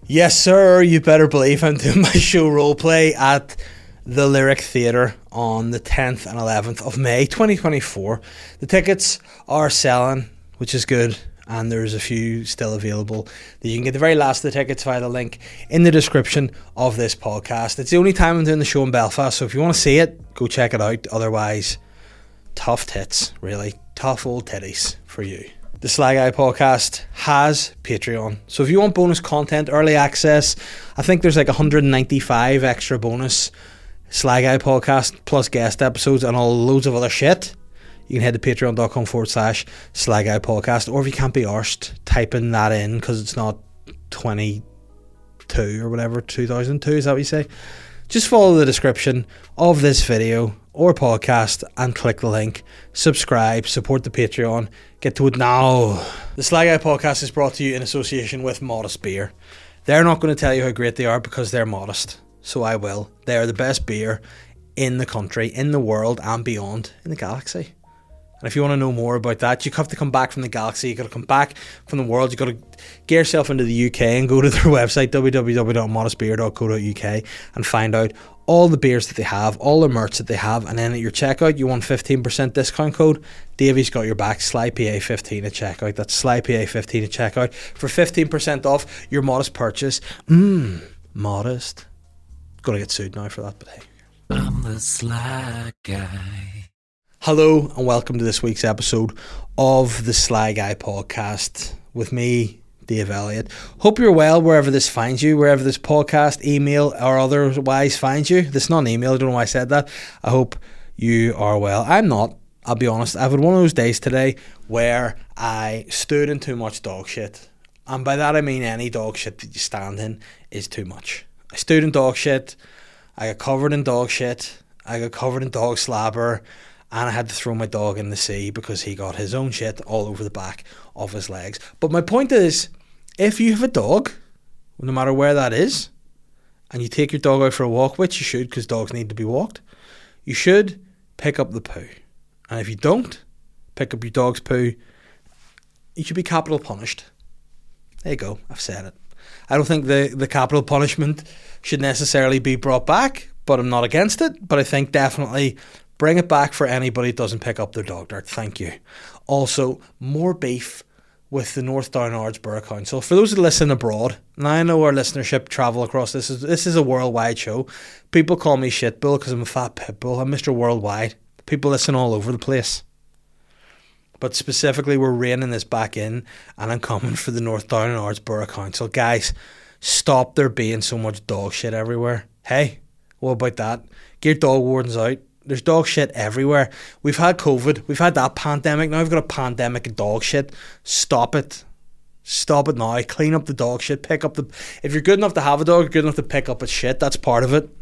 Yes, sir, you better believe I'm doing my show roleplay at the Lyric Theatre on the 10th and 11th of May 2024. The tickets are selling, which is good, and there's a few still available. You can get the very last of the tickets via the link in the description of this podcast. It's the only time I'm doing the show in Belfast, so if you want to see it, go check it out. Otherwise, tough tits, really. Tough old titties for you. The Sly Guy podcast has Patreon. So if you want bonus content, early access, I think there's like 195 extra bonus Sly Guy podcast plus guest episodes and all loads of other shit. You can head to patreon.com/Sly Guy podcast. Or if you can't be arsed, type in that in because it's not 22 or whatever, 2002, is that what you say? Just follow the description of this video or podcast and click the link. Subscribe, support the Patreon. Get to it now. The Sly Guy podcast is brought to you in association with Modest Beer. They're not going to tell you how great they are because they're modest. So I will. They are the best beer in the country, in the world and beyond, in the galaxy. And if you want to know more about that, you have to come back from the galaxy. You've got to come back from the world. You've got to get yourself into the UK and go to their website, www.modestbeer.co.uk, and find out all the beers that they have, all the merch that they have. And then at your checkout, you want 15% discount code. Davey's got your back, SlyPA15 at checkout. That's SlyPA15 at checkout for 15% off your modest purchase. Modest. Gonna get sued now for that, but hey. I'm the Sly Guy. Hello and welcome to this week's episode of the Sly Guy podcast with me, Dave Elliott. Hope you're well wherever this finds you, wherever this podcast, email or otherwise finds you. This is not an email, I don't know why I said that. I hope you are well. I'm not, I'll be honest. I've had one of those days today where I stood in too much dog shit. And by that I mean any dog shit that you stand in is too much. I stood in dog shit, I got covered in dog shit, I got covered in dog slobber, and I had to throw my dog in the sea because he got his own shit all over the back of his legs. But my point is, if you have a dog, no matter where that is, and you take your dog out for a walk, which you should because dogs need to be walked, you should pick up the poo. And if you don't pick up your dog's poo, you should be capital punished. There you go, I've said it. I don't think the capital punishment should necessarily be brought back, but I'm not against it. But I think definitely bring it back for anybody who doesn't pick up their dog dirt. Thank you. Also, more beef with the North Down Ards Borough Council. For those who listen abroad, and I know our listenership travel across this is a worldwide show. People call me shitbull because I'm a fat pit bull. I'm Mr. Worldwide. People listen all over the place. But specifically, we're reining this back in, and I'm coming for the North Down Ards Borough Council. Guys, stop there being so much dog shit everywhere. Hey, what about that? Get your dog wardens out. There's dog shit everywhere. We've had COVID. We've had that pandemic. Now we've got a pandemic of dog shit. Stop it. Stop it now. Clean up the dog shit. Pick up the... If you're good enough to have a dog, you're good enough to pick up its shit. That's part of it.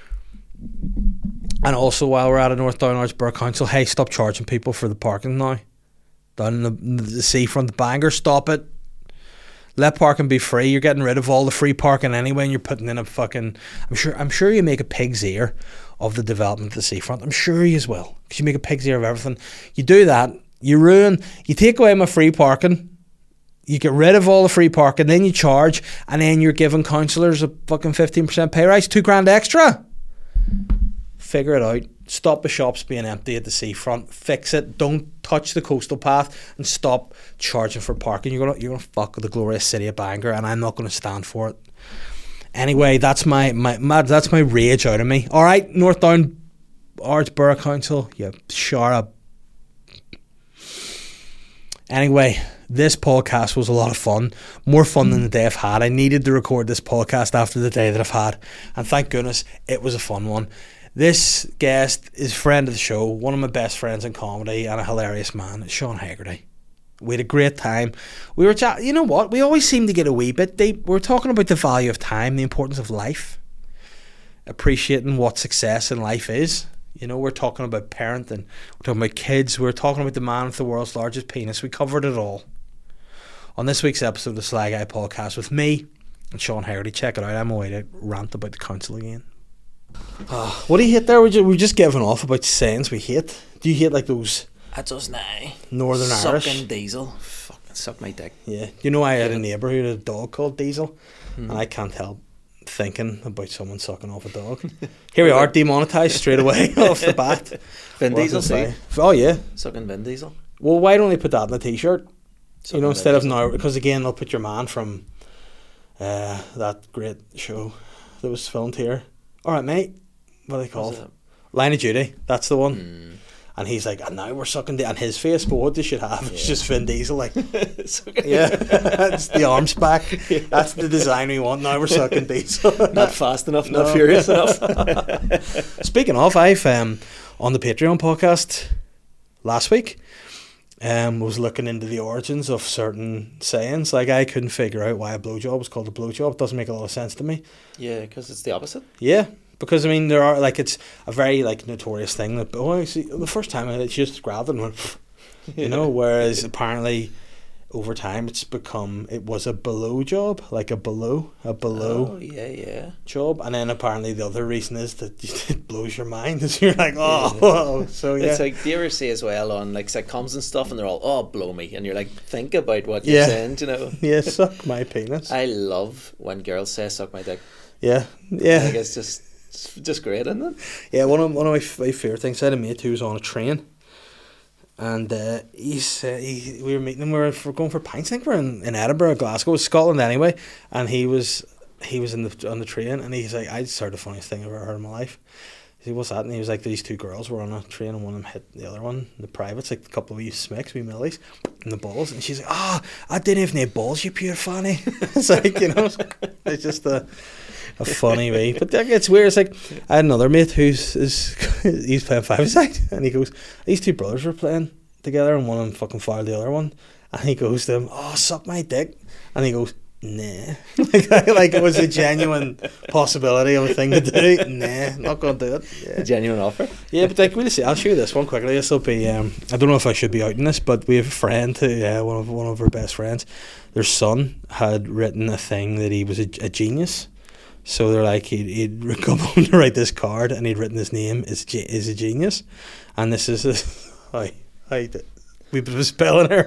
And also, while we're at a North Down Ards Borough Council, hey, stop charging people for the parking now. Down in the seafront, Bangor, stop it. Let parking be free. You're getting rid of all the free parking anyway, and you're putting in a fucking... I'm sure you make a pig's ear of the development of the seafront. I'm sure you as well, because you make a pig's ear of everything. You do that, you take away my free parking, you get rid of all the free parking, then you charge, and then you're giving councillors a fucking 15% pay rise, $2,000 extra. Figure it out. Stop the shops being empty at the seafront. Fix it. Don't touch the coastal path and stop charging for parking. You're gonna fuck with the glorious city of Bangor, and I'm not gonna stand for it. Anyway, that's my rage out of me. All right, North Down Ards Borough Council, yeah, shut up. Anyway, this podcast was a lot of fun, more fun than the day I've had. I needed to record this podcast after the day that I've had, and thank goodness it was a fun one. This guest is a friend of the show, one of my best friends in comedy, and a hilarious man, Sean Haggerty. We had a great time. We were chatting. You know what? We always seem to get a wee bit deep. We're talking about the value of time, the importance of life, appreciating what success in life is. You know, we're talking about parenting, we're talking about kids, we're talking about the man with the world's largest penis. We covered it all on this week's episode of the Sly Guy podcast with me and Sean Haggerty. Check it out. I'm away to rant about the council again. What do you hate there? We're just giving off about sayings we hate. Do you hate like those I just now. Northern Irish? Sucking Diesel. Fucking suck my dick. Yeah. You know, I had a neighbour who had a dog called Diesel. and I can't help thinking about someone sucking off a dog. Here we are, demonetised straight away off the bat. Vin What Diesel, to see? say? Oh yeah. Sucking Vin Diesel. Well, why don't they put that in the t-shirt? Sucking Instead Vin of Diesel. now, because again they'll put your man from that great show that was filmed here. All right, mate. What are they What was called? Line of Duty. That's the one. And he's like, and now we're sucking on his face, but what they should have is just Vin Diesel, like, Sucking- yeah, that's the arms back. That's the design we want. Now we're sucking Diesel. Not fast enough, No. not furious enough. Speaking of, I've on the Patreon podcast last week, was looking into the origins of certain sayings. Like, I couldn't figure out why a blowjob was called a blowjob. It doesn't make a lot of sense to me. Yeah, because it's the opposite. Yeah, because I mean, there are like it's a very like notorious thing that see, the first time it just grabbed it and went, you know. Whereas apparently, over time, it was a below job, like a below Oh, yeah. job, and then apparently the other reason is that it blows your mind, is you're like, oh, whoa. So yeah, It's like, do you ever see as well on like sitcoms and stuff, and they're all, oh, blow me, and you're like, think about what you're Yeah. saying, do you know? yeah, suck my penis. I love when girls say suck my dick. Yeah, I yeah. think it's just great, isn't it? Yeah, one of my favourite things, I had a mate who was on a train, and we were meeting him. We were going for pints. I think we're in Edinburgh, Glasgow, Scotland anyway. And he was on the train, and he's like, I just heard the funniest thing I've ever heard in my life. He said, what's that? And he was like, these two girls were on a train, and one of them hit the other one, the privates, like a couple of wee smicks, wee millies, in the balls. And she's like, I didn't even have balls, you pure fanny. It's like, you know, it's just a funny way. But it's weird. It's like, I had another mate he's playing five-a-side, and he goes, these two brothers were playing together, and one of them fucking fired the other one, and he goes to him, oh, suck my dick, and he goes, nah. like it was a genuine possibility of a thing to do. Nah, not gonna do it. Yeah. Genuine offer. Yeah, but like, we'll see. I'll show you this one quickly. This will be. I don't know if I should be out in this, but we have a friend who, one of our best friends. Their son had written a thing that he was a genius. So they're like, he'd come home to write this card, and he'd written his name is a genius, and this is we've been spelling her.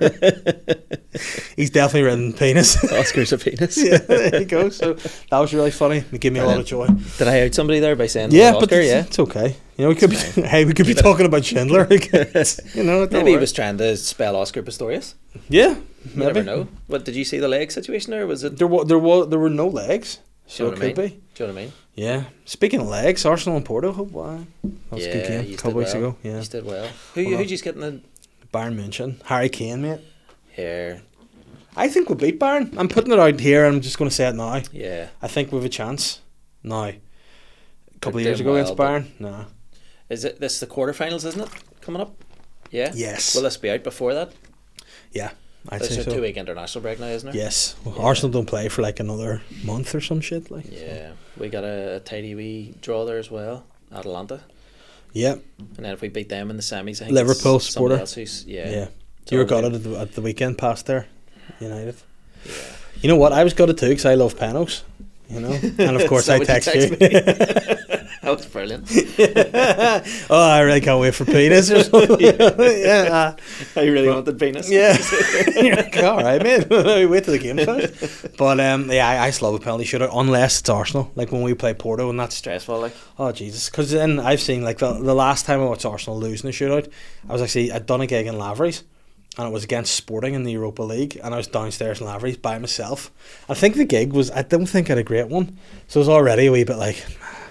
He's definitely written penis. Oscar's a penis. Yeah, there you go. So that was really funny. It gave me a lot of joy. Did I out somebody there by saying Yeah, Oscar? but Yeah. it's okay. You know, we could be talking about Schindler. You know, don't Maybe he worry. was trying to spell Oscar Pistorius. Yeah, You maybe. never know. What did you see the leg situation, or was it? There were no legs, so it could be. Do you know what I mean? Yeah. Speaking of legs, Arsenal and Porto. That was a good game. you A couple did weeks well. ago. Yeah. You did well. Who'd you get in the Bayern München. Harry Kane, mate. here? I think we'll beat Bayern. I'm putting it out here. I'm just going to say it now. Yeah. I think we have a chance. Now. A couple of They're years ago doing against well, Bayern. No. Is it this the quarterfinals, isn't it? Coming up? Yeah? Yes. Will this be out before that? Yeah. I'd There's say a so. 2-week international break now, isn't there? Yes. Well, Yeah. Arsenal don't play for like another month or some shit. Like. Yeah. We got a tidy wee draw there as well. Atalanta. Yeah. And then if we beat them in the semis, I think Liverpool it's supporter. somebody else who's, yeah. Yeah. It's You were all good. gutted at the weekend past there, United. Yeah. You know what? I was gutted too because I love panos. You know, and of course Is that I what text text you. me? That was brilliant. Oh, I really can't wait for penis or something. Yeah, I really wanted penis. yeah. You're like, all right, mate. Wait till the game starts. But yeah, I just love a penalty shootout unless it's Arsenal. Like when we play Porto, and that's Stressful, like. oh Jesus. Because then I've seen like the last time I watched Arsenal losing a shootout, I'd done a gig in Lavery's. And it was against Sporting in the Europa League, and I was downstairs in Lavery's by myself. I think the gig I don't think I had a great one, so it was already a wee bit like.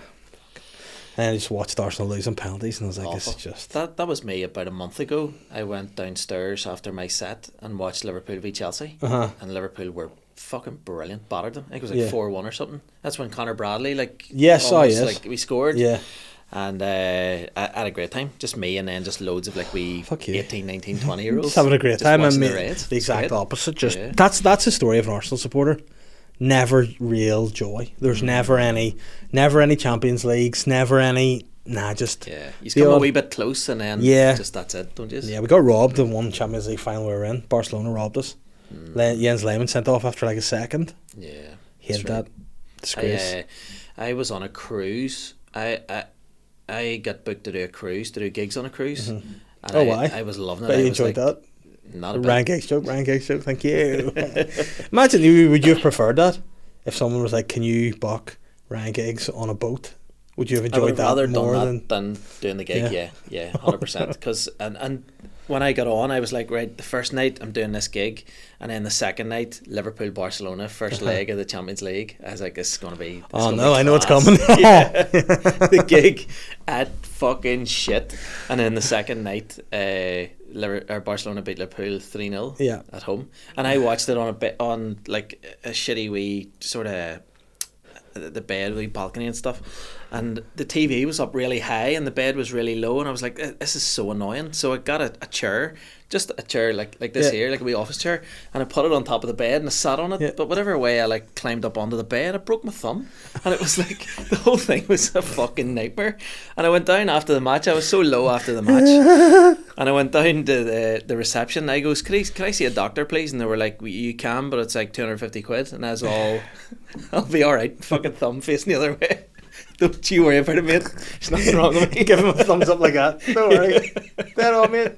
And I just watched Arsenal lose on penalties, and I was like, Awful. it's just. That was me about a month ago. I went downstairs after my set and watched Liverpool v Chelsea, Uh-huh. and Liverpool were fucking brilliant. Battered them. I think it was like Yeah. 4-1 or something. That's when Conor Bradley Yes, almost, yes. like we scored. Yeah. And I had a great time. Just me, and then just loads of like wee Fuck you. 18, 19, 20 year olds. Just having a great just time, watching and the Reds. the exact It's great. opposite. Just Yeah. that's the story of an Arsenal supporter. Never real joy. There's never any Champions Leagues. Never any. Nah, just Yeah, you the come a odd- wee bit close, and then Yeah. just that's it, don't you? Yeah, we got robbed in one Champions League final we were in. Barcelona robbed us. Jens Lehmann sent off after like a second. Yeah, Hated that's that. Disgrace. I was on a cruise. I got booked to do a cruise, to do gigs on a cruise. And Oh, why? I was loving it. Bet I you was enjoyed like, that. Not a bit. Ryan Giggs joke, thank you. Imagine, would you have preferred that? if someone was like, "Can you buck Ryan Giggs on a boat?" Would you have I would enjoyed have rather that done more that than doing the gig. Yeah, 100%. Because and when I got on, I was like, right, the first night I'm doing this gig, and then the second night, Liverpool Barcelona, first leg of the Champions League. I was like, this is gonna be. Oh no, I know it's coming. Yeah. The gig at fucking shit, and then the second night, Barcelona beat Liverpool 3-0. Yeah. At home, and I watched it on like a shitty wee sort of the bed, wee balcony and stuff, and the TV was up really high and the bed was really low, and I was like, this is so annoying. So I got a chair, just a chair like this here, like a wee office chair, and I put it on top of the bed and I sat on it. Yeah. But whatever way I like climbed up onto the bed, I broke my thumb, and it was like the whole thing was a fucking nightmare. And I went down after the match. I was so low after the match, and I went down to the reception. And I goes, can I see a doctor, please? And they were like, you can, but it's like 250 quid. And I was all, I'll be all right. Fucking thumb facing the other way. Don't you worry about it, mate. There's nothing wrong with me. Give him a thumbs up like that. Don't worry. Dead on, mate.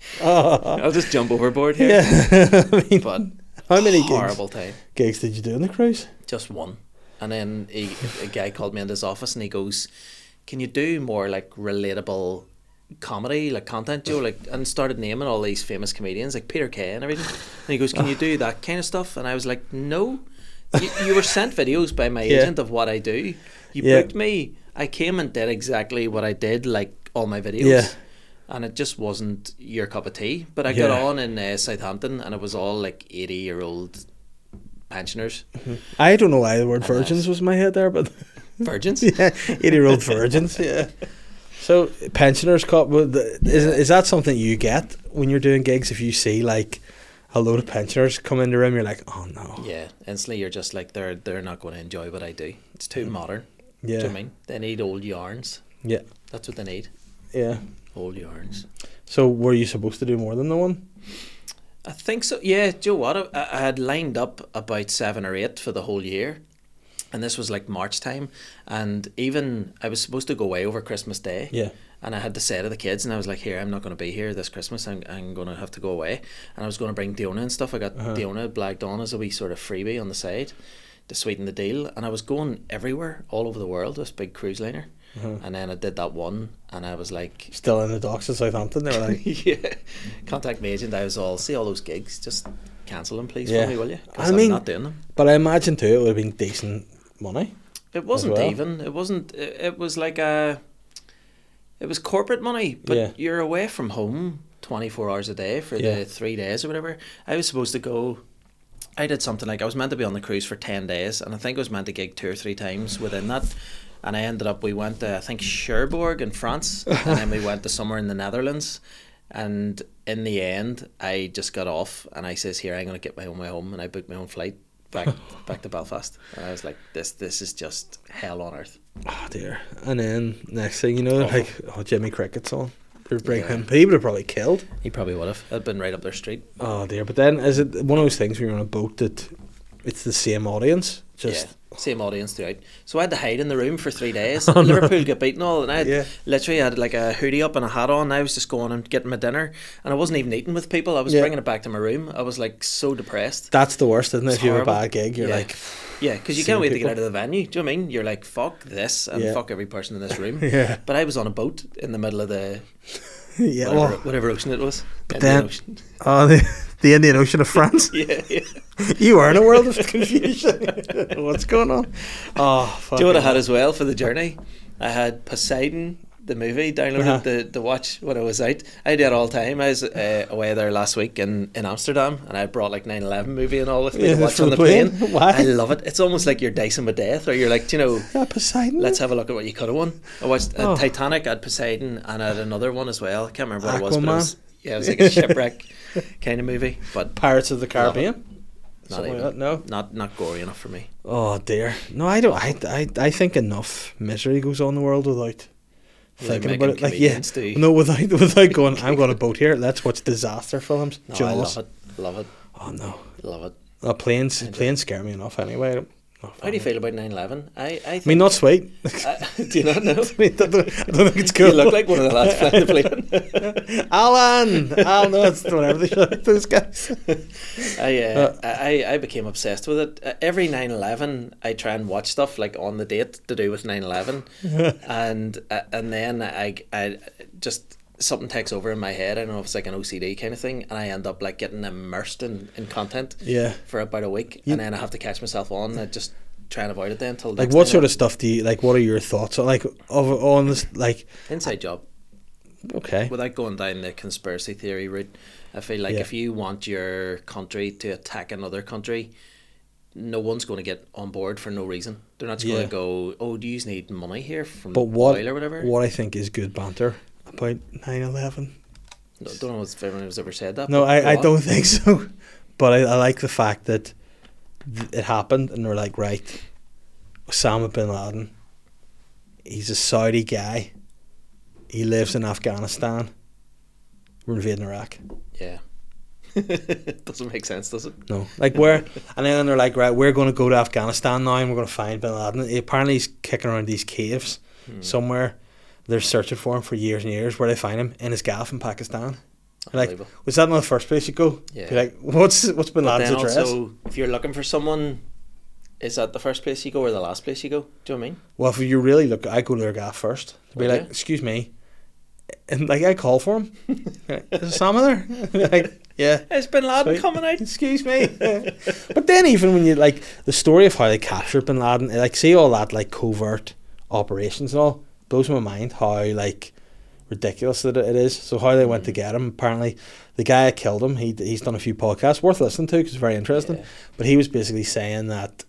Oh. I'll just jump overboard here. Yeah. I mean, But how many horrible time. gigs did you do on the cruise? Just one. And then a guy called me into his office and he goes, can you do more like relatable comedy, like content, Joe? Like, and started naming all these famous comedians like Peter Kay and everything. And he goes, can you do that kind of stuff? And I was like, no. You were sent videos by my agent of what I do. You booked me. I came and did exactly what I did, like all my videos. Yeah. And it just wasn't your cup of tea. But I got on in Southampton and it was all like 80-year-old pensioners. I don't know why the word virgins was in my head there, but Virgins? yeah, 80-year-old virgins. Yeah. So pensioners cup, is that something you get when you're doing gigs? If you see like a load of pensioners come in the room, you're like, oh no. Yeah, instantly you're just like, they're not going to enjoy what I do. It's too modern. Yeah. Do you know what I mean? They need old yarns. Yeah. That's what they need. Yeah. Old yarns. So were you supposed to do more than the one? I think so. Yeah, do you know what? I had lined up about 7 or 8 for the whole year. And this was like March time. And even I was supposed to go away over Christmas Day. Yeah. And I had to say to the kids, and I was like, here, I'm not going to be here this Christmas. I'm going to have to go away. And I was going to bring Diona and stuff. I got Diona blagged on as a wee sort of freebie on the side to sweeten the deal. And I was going everywhere, all over the world, this big cruise liner. And then I did that one, and I was like... Still in the docks of Southampton, they were like... yeah. Contact my agent. I was all, see all those gigs, just cancel them, please, Yeah. for me, will you? Because I mean, I'm not doing them. But I imagine too it would have been decent money. It wasn't well. even. It wasn't. It was like a... It was corporate money, but Yeah. you're away from home 24 hours a day for Yeah. the 3 days or whatever. I was supposed to go... I did something like... I was meant to be on the cruise for 10 days, and I think I was meant to gig 2 or 3 times within that. And I ended up... We went to, I think, Cherbourg in France, and then we went to somewhere in the Netherlands. And in the end, I just got off, and I says, here, I'm going to get my own way home, and I booked my own flight back to Belfast. And I was like, this is just hell on earth. Oh dear. And then next thing you know, Awful. like, oh, Jimmy Cricket's on. They're bringing Yeah. him. He would have probably killed. He probably would have. I'd been right up their street. Oh dear. But then is it one of those things where you're on a boat that it's the same audience? Just Yeah, same audience throughout. So I had to hide in the room for 3 days. Oh, no. Liverpool got beaten all, and I had Yeah. literally had like a hoodie up and a hat on. And I was just going and getting my dinner, and I wasn't even eating with people. I was Yeah. bringing it back to my room. I was like so depressed. that's the worst, isn't it? It's If you have a horrible. bad gig, you're Yeah. like, Yeah, because you Seeing can't wait to people. get out of the venue. Do you know what I mean? You're like, fuck this and Yeah. fuck every person in this room. Yeah. But I was on a boat in the middle of the yeah. whatever, Well, whatever ocean it was. but Indian then Ocean. oh, the Indian Ocean of France. Yeah, yeah. You are in a world of confusion. What's going on? Oh, fuck. Do you know what I had as well for the journey? I had Poseidon, the movie, downloaded Uh-huh. to watch when I was out. I do it all the time. I was away there last week in Amsterdam, and I brought like 9/11 movie and all with me Yeah, to watch for on the the plane. plane? Why? I love it. It's almost like you're dicing with death, or you're like, you know, Yeah, Poseidon. let's have a look at what you could have won. I watched Oh. Titanic, I had Poseidon, and I had another one as well. I can't remember what it was, but it Aquaman? was, yeah, it was like a shipwreck kind of movie, but Pirates of the Caribbean. not Something even. like that. No. Not gory enough for me. Oh dear. No, I don't. I think enough misery goes on in the world without thinking about it. Like, yeah, comedians do. no, without going. I'm going to boat here. Let's watch disaster films. No, I Jaws. love it. Oh no. Love it. Planes scare me enough anyway. How do you feel about 9/11? I I think, mean, not sweet. do you not know? I don't think it's cool. You look like one of the lads flying the plane. Alan! No, it's whatever they shout, those guys. I became obsessed with it. Every 9/11, I try and watch stuff like on the date to do with 9/11, and then I just something takes over in my head. I don't know if it's like an OCD kind of thing, and I end up like getting immersed in content Yeah. for about a week, and then I have to catch myself on. I just try and avoid it then until Like, what sort of stuff do you, like, what are your thoughts on, like, on this, like, inside job. okay. Without going down the conspiracy theory route, I feel like Yeah. if you want your country to attack another country, no one's going to get on board for no reason. They're not just going Yeah. to go, "Oh, do you need money here from But what, oil or whatever?" what I think is good banter about 9/11. No, don't know if anyone has ever said that. No, but I go on. don't think so. But I like the fact that it happened, and they're like, right, Osama bin Laden, he's a Saudi guy. He lives in Afghanistan. We're invading Iraq. Yeah. Doesn't make sense, does it? No, like where, and then they're like, right, we're going to go to Afghanistan now, and we're going to find bin Laden. Apparently, he's kicking around these caves somewhere. They're searching for him for years and years. Where they find him in his gaff in Pakistan. Like, Unbelievable. was that not the first place you go? Yeah. Be like, what's bin But Laden's then address? also, if you're looking for someone, is that the first place you go or the last place you go? Do you know what I mean? Well, if you really look, I go to their gaff first. To be Would like, you? excuse me, and like I call for him. Like, is Osama there? Like, yeah. Is Bin Laden Sweet. coming out? Excuse me. But then even when you like the story of how they captured bin Laden, like see all that like covert operations and all, blows my mind how like ridiculous that it is. So how they went to get him, apparently the guy that killed him, he's done a few podcasts worth listening to because it's very interesting. Yeah. But he was basically saying that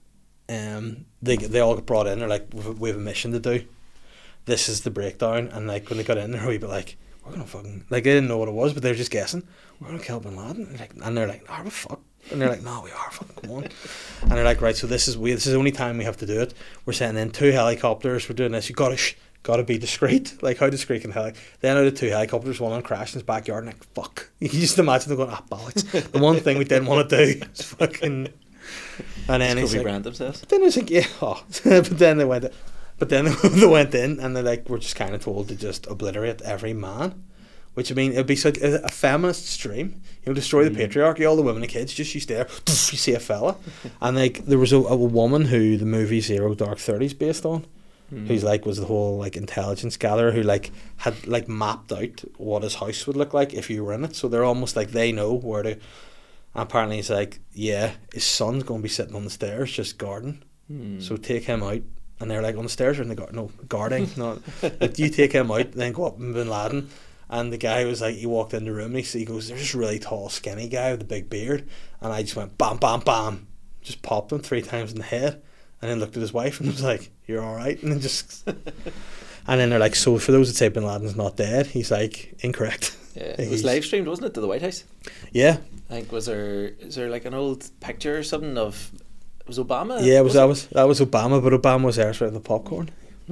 they all got brought in. They're like, we have a mission to do. This is the breakdown. And like when they got in, they're a wee bit like, we're gonna fucking, like they didn't know what it was, but they were just guessing. We're gonna kill bin Laden. And they're like, no, we're fuck. And they're like, no, we are fucking, come on. And they're like, right, so this is the only time we have to do it. We're sending in 2 helicopters. We're doing this. You gotta be discreet. Like, how discreet can Then out of 2 helicopters, one on crashed in his backyard, and like, fuck. You can just imagine them going, bollocks. The one thing we didn't want to do is fucking. And then he's Kobe like, Bryant themselves. but then it's like, yeah, but then they went, they went in, and they like were just kind of told to just obliterate every man. Which I mean, it'd be such a feminist stream. You know, destroy the patriarchy, all the women and kids. Just you stare, you see a fella, and like there was a woman who the movie Zero Dark 30 is based on, who's like was the whole like intelligence gatherer who like had like mapped out what his house would look like if you were in it. So they're almost like they know where to. And apparently, he's like, yeah, his son's going to be sitting on the stairs just guarding. So take him out. And they're like, on the stairs or in the garden? No, guarding. No, like, you take him out, then go up in bin Laden. And the guy was like, he walked in the room and he goes, there's this really tall, skinny guy with a big beard. And I just went, bam, bam, bam. Just popped him 3 times in the head. And then looked at his wife and was like, you're all right. And then just... And then they're like, so for those that say bin Laden's not dead, he's like, incorrect. Yeah, it was live streamed, wasn't it, to the White House? Yeah. I think is there like an old picture or something of was Obama? Yeah, that was Obama, but Obama was there with the popcorn.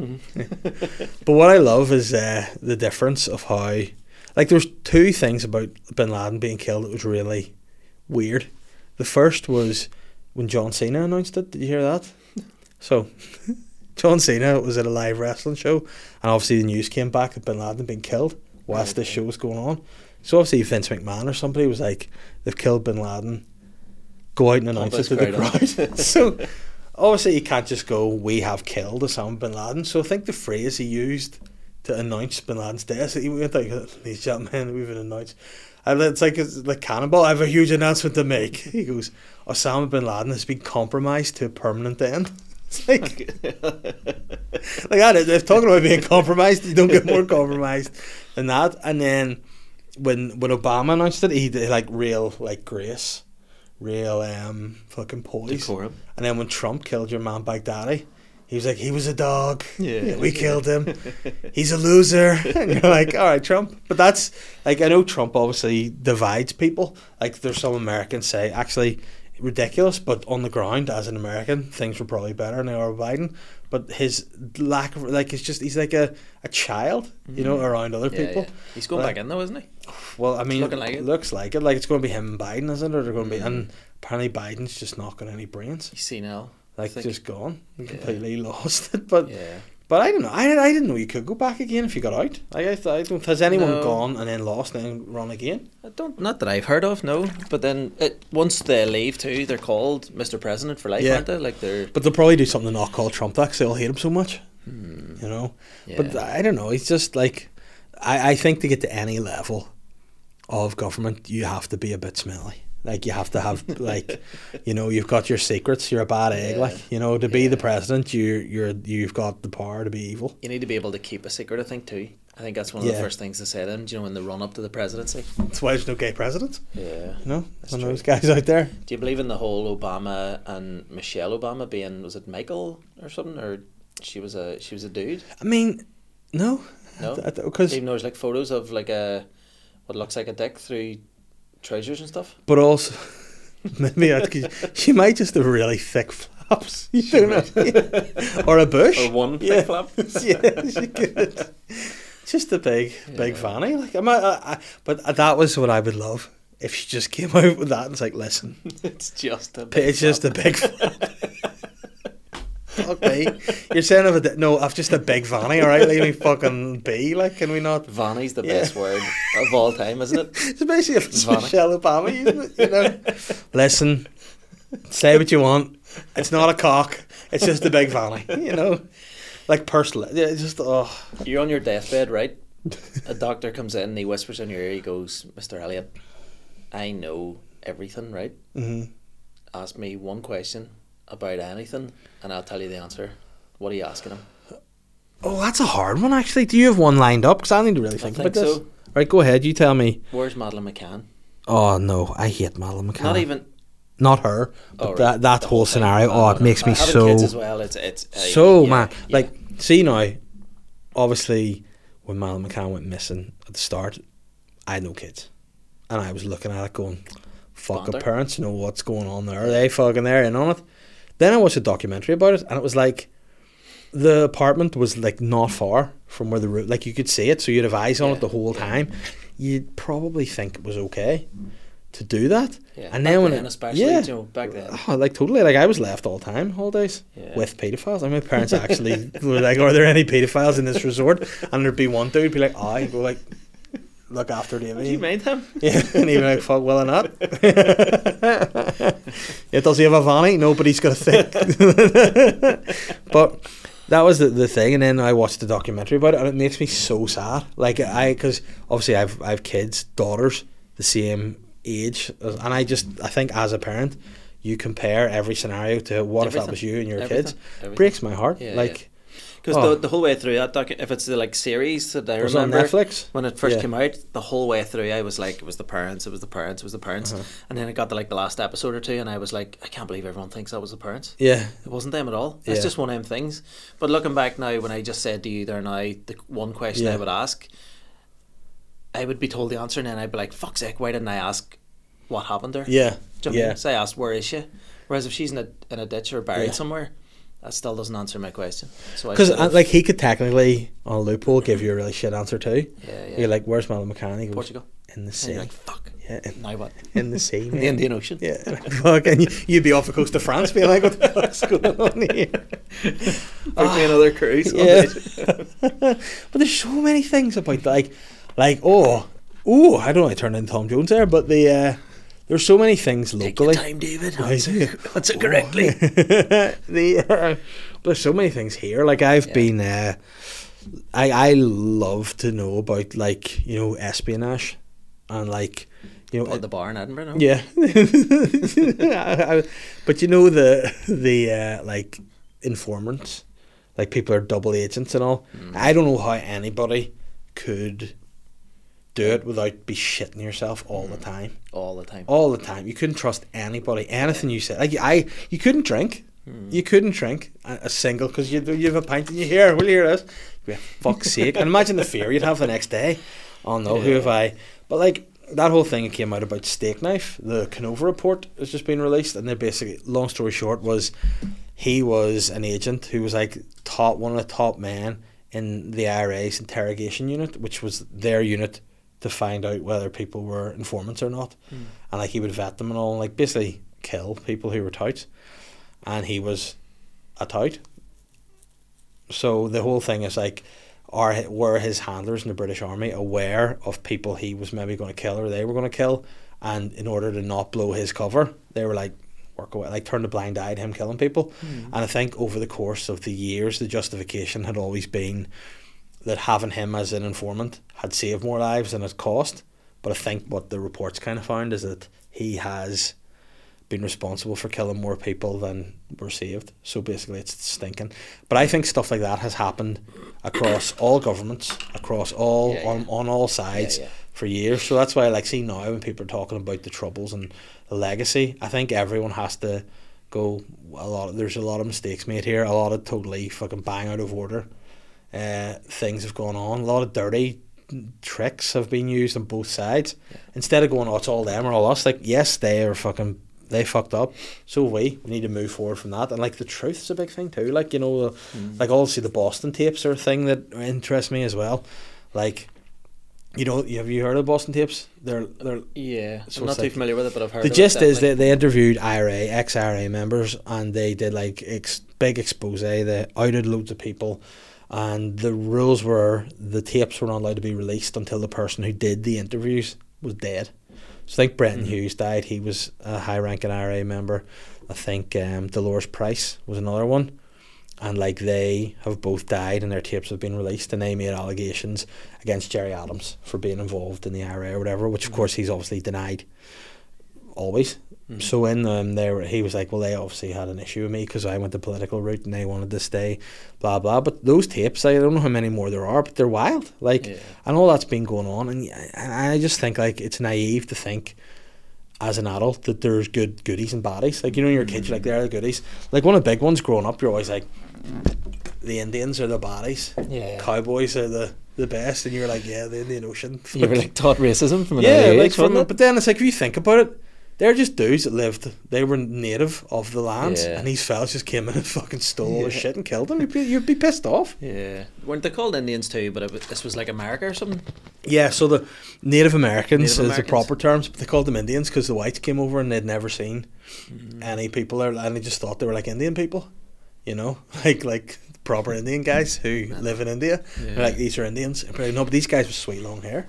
But what I love is the difference of how, like, there's 2 things about bin Laden being killed that was really weird. The first was when John Cena announced it. Did you hear that? So, John Cena was at a live wrestling show, and obviously the news came back that bin Laden had been killed whilst this show was going on. So obviously Vince McMahon or somebody was like, they've killed bin Laden, go out and announce it to the crowd. So obviously you can't just go, we have killed Osama bin Laden. So I think the phrase he used to announce bin Laden's death, he went like, ladies and gentlemen, we've been announced. And it's like Cannonball, I have a huge announcement to make. He goes, Osama bin Laden has been compromised to a permanent end. It's like, if talking about being compromised, you don't get more compromised than that. And then when Obama announced it, he did like real like grace, real fucking poise. Decorum. And then when Trump killed your man Baghdadi, he was like, he was a dog. Yeah. We killed him. He's a loser. And you're like, all right, Trump. But that's like, I know Trump obviously divides people. Like there's some Americans say actually ridiculous, but on the ground as an American things were probably better than they are with Biden. But his lack of like, it's just he's like a child, you know, around other people. Yeah. He's going back in though, isn't he? Well, I mean, Looking like it. looks like it. Like it's going to be him and Biden, isn't it? Or they're going to be, and apparently Biden's just not got any brains. He's senile. like think- just gone, completely lost it. But Yeah. but I don't know. I didn't know you could go back again if you got out. I don't. Has anyone No. gone and then lost and then run again? Not that I've heard of, no. But then once they leave too, they're called Mr. President for life, Yeah. aren't they? Like they're. But they'll probably do something to not call Trump that 'cause they all hate him so much. You know. Yeah. But I don't know. It's just like I think to get to any level of government, you have to be a bit smelly. Like you have to have like, you know, you've got your secrets. You're a bad egg. Yeah. Like, you know, to be Yeah. the president, you've got the power to be evil. You need to be able to keep a secret, I think, too. I think that's one of the Yeah. first things they say to him, do you know, in the run up to the presidency. That's why there's no gay presidents. Yeah. You know, That's one of true. those guys out there. Do you believe in the whole Obama and Michelle Obama being, was it Michael or something? Or she was a dude? I mean, no, No? because Even though there's like photos of like what looks like a dick through trousers and stuff. but also maybe she might just have really thick flaps. You don't know, or a bush, Or one Yeah. thick flap. Yeah, she could. Just a big fanny. Like, but that was what I would love if she just came out with that and was like, listen, It's just a big it's just a big flap. Fuck me. You're saying I've just a big fanny, alright? Leave me fucking be. Like, can we not? Vanny's the Yeah. best word of all time, isn't it? It's basically if it's Vanny. Michelle Obama, you know. Listen, say what you want. It's not a cock. It's just a big fanny, you know. Like personally, yeah, it's just You're on your deathbed, right? A doctor comes in and he whispers in your ear, he goes, Mr. Elliot, I know everything, right? Mhm. Ask me one question about anything and I'll tell you the answer. What are you asking him? Oh, that's a hard one actually. Do you have one lined up? Because I need to really think think about this. so. Right, go ahead. You tell me. Where's Madeleine McCann? Oh no, I hate Madeleine McCann. Not even. Not her, but Oh, right. that The whole thing. scenario. Oh, it makes me Having so kids as well. It's so yeah, man. yeah. Like, see now, obviously, when Madeleine McCann went missing at the start, I had no kids, and I was looking at it going, "Fuck, the Bonder. parents know what's going on there. Are they fucking there in on it?" Then I watched a documentary about it, and it was like the apartment was like not far from where the room, like you could see it, so you'd have eyes on Yeah, it the whole yeah. time. You'd probably think it was okay to do that. Yeah, And back then when then especially, you know, back then. Oh, like totally, like I was left all the time, holidays Yeah. with paedophiles. I mean, my parents actually were like, "Are there any paedophiles in this resort?" And there'd be one dude be like, "I go like, look after Davey." Do you mind him? Yeah, and he'd be like, "Fuck, well or not." Yeah, does he have a vanny? No, but he's got a thick. But that was the thing, and then I watched the documentary about it, and it makes me so sad. Like because obviously I've kids, daughters, the same age, and I think as a parent, you compare every scenario to what if that Everything. was you and your Everything. kids. Everything. Breaks my heart. Yeah, like Because Oh. the whole way through that if it's the like series that I it was on remember Netflix. when it first Yeah. came out, the whole way through I was like, it was the parents, and then I got to like the last episode or two, and I was like, I can't believe everyone thinks that was the parents. Yeah, It wasn't them at all. It's Yeah. just one of them things. But looking back now, when I just said to you there now, the one question Yeah. I would ask, I would be told the answer, and then I'd be like, fuck's sake, why didn't I ask what happened there? yeah, Do you know what I yeah. mean? So I asked, where is she? Whereas if she's in a ditch or buried Yeah. somewhere, that still doesn't answer my question. So I Because sort of- like he could technically on a loophole give you a really shit answer too. yeah. You're like, "Where's Madeleine McCann?" He goes, Portugal. "In the And sea." you're like, fuck. Yeah, Now what? in the sea, In the mate. Indian Ocean. Yeah, fucking you'd be off the coast of France, being like, "What the fuck's going on here?" Book me another cruise. Yeah. But there's so many things about like oh, I don't know. I turned into Tom Jones there, but there's so many things Take your locally. time, David. Right. Answer correctly. There's so many things here. Like I've Yeah. been, I love to know about like espionage, and like At the bar in Edinburgh, no? yeah. But the like informants, like people are double agents and all. I don't know how anybody could do it without be shitting yourself all the time. All the time. All the time. You couldn't trust anybody. Anything you said. Like you couldn't drink. You couldn't drink a single because you have a pint and you hear. Will you hear this? You'd be like, fuck's sake! And imagine the fear you'd have the next day. Oh no, who have I? But like that whole thing that came out about Steak Knife, the Canova report has just been released, and they basically, long story short, was he was an agent who was like one of the top men in the IRA's interrogation unit, which was their unit to find out whether people were informants or not, and like he would vet them and all, and like basically kill people who were touts. And he was a tout. So the whole thing is like, were his handlers in the British Army aware of people he was maybe going to kill or they were going to kill, and in order to not blow his cover, they were like, work away, like turn a blind eye to him killing people. And I think over the course of the years, the justification had always been that having him as an informant had saved more lives than it cost. But I think what the reports kind of found is that he has been responsible for killing more people than were saved. So basically it's stinking. But I think stuff like that has happened across all governments, across all, on all sides for years. So that's why I like, see now when people are talking about the troubles and the legacy, I think everyone has to go, there's a lot of mistakes made here, a lot of totally fucking bang out of order things have gone on, a lot of dirty tricks have been used on both sides. Instead of going, oh, it's all them or all us, like, yes, they fucked up, so we need to move forward from that. And like the truth's a big thing too, like, you know, like obviously the Boston tapes are a thing that interests me as well. Like, you know, have you heard of Boston tapes? They're so I'm not too familiar with it, but I've heard the of gist it, is they interviewed ex-IRA members, and they did like big expose. They outed loads of people, and the rules were the tapes were not allowed to be released until the person who did the interviews was dead. So I think Brenton Hughes died. He was a high-ranking IRA member. I think Dolores Price was another one. And like they have both died and their tapes have been released, and they made allegations against Jerry Adams for being involved in the IRA or whatever, which of course he's obviously denied always. So in he was like, well, they obviously had an issue with me because I went the political route and they wanted to stay, blah blah. But those tapes, I don't know how many more there are, but they're wild. Like, and all that's been going on, and I just think like it's naive to think as an adult that there's goodies and baddies. Like, you know, when you're a kid, you're like, they're the goodies. Like one of the big ones growing up, you're always like, the Indians are the baddies, cowboys are the best, and you're like, yeah, the Indian Ocean. You were like taught racism from an early age, wasn't it? But then it's like, if you think about it, they're just dudes that lived, they were native of the lands, and these fellas just came in and fucking stole all the shit and killed them. You'd be pissed off. Yeah. Weren't they called Indians too, but this was like America or something? Yeah, so the Native Americans is the proper terms, but they called them Indians because the whites came over and they'd never seen any people there, and they just thought they were like Indian people, you know, like proper Indian guys who live in India. They're like, these are Indians. And like, no, but these guys with sweet long hair.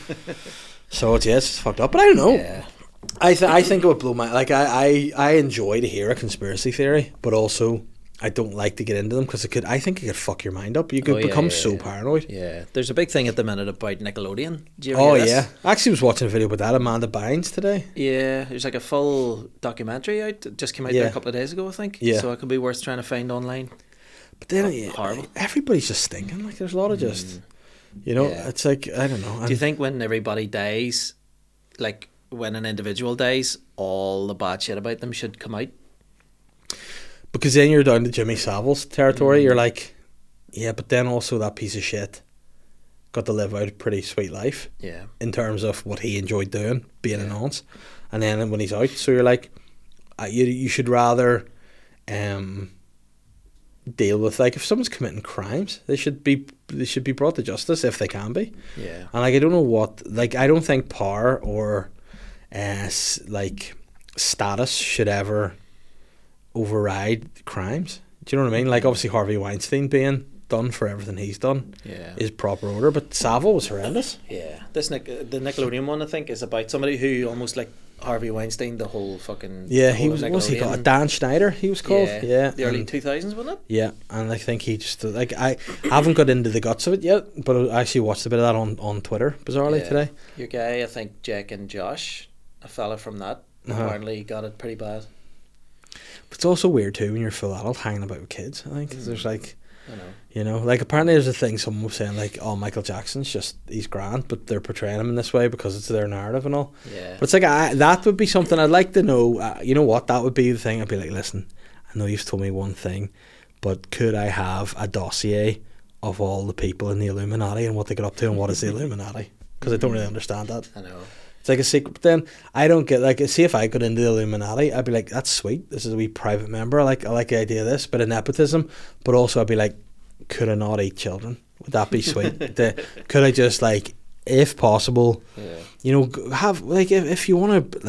So it's fucked up, but I don't know. Yeah. I think it would blow my, like, I enjoy to hear a conspiracy theory, but also I don't like to get into them because I think it could fuck your mind up. You could become so paranoid. Yeah, there's a big thing at the minute about Nickelodeon. Do you ever hear this? I actually was watching a video about that, Amanda Bynes today. Yeah, there's like a full documentary out. It just came out there a couple of days ago, I think. Yeah. So it could be worth trying to find online. But then horrible. Everybody's just stinking. Like, there's a lot of just, you know, it's like, I don't know. Do you think when everybody dies, like when an individual dies, all the bad shit about them should come out? Because then you're down to Jimmy Savile's territory. You're like, yeah, but then also that piece of shit got to live out a pretty sweet life. Yeah. In terms of what he enjoyed doing, being an nonce. And then when he's out, so you're like, you should rather deal with, like, if someone's committing crimes, they should be brought to justice if they can be. Yeah. And like, I don't know what, like, I don't think power or like status should ever override crimes. Do you know what I mean? Like, obviously Harvey Weinstein being done for everything he's done is proper order, but Savile was horrendous. Yeah. The Nickelodeon one, I think, is about somebody who almost like Harvey Weinstein, the whole fucking... Yeah, he was, what was he called? Dan Schneider, he was called. Yeah. The early 2000s, wasn't it? Yeah, and I think he just, like, I haven't got into the guts of it yet, but I actually watched a bit of that on Twitter, bizarrely, today. Your guy, I think, Jake and Josh, a fella from that, apparently got it pretty bad. But it's also weird too when you're full adult hanging about with kids. I think there's like, I know. You know, like apparently there's a thing someone was saying like, oh, Michael Jackson's just, he's grand, but they're portraying him in this way because it's their narrative and all. Yeah. But it's like, that would be something I'd like to know. You know what? That would be the thing. I'd be like, listen, I know you've told me one thing, but could I have a dossier of all the people in the Illuminati and what they get up to and what is the Illuminati? Because I don't really understand that. I know. It's like a secret. But then I don't get, like, see if I got into the Illuminati, I'd be like, that's sweet. This is a wee private member. I like the idea of this, bit of nepotism. But also I'd be like, could I not eat children? Would that be sweet? Could I just, like, if possible, you know, have, like, if you want to, like,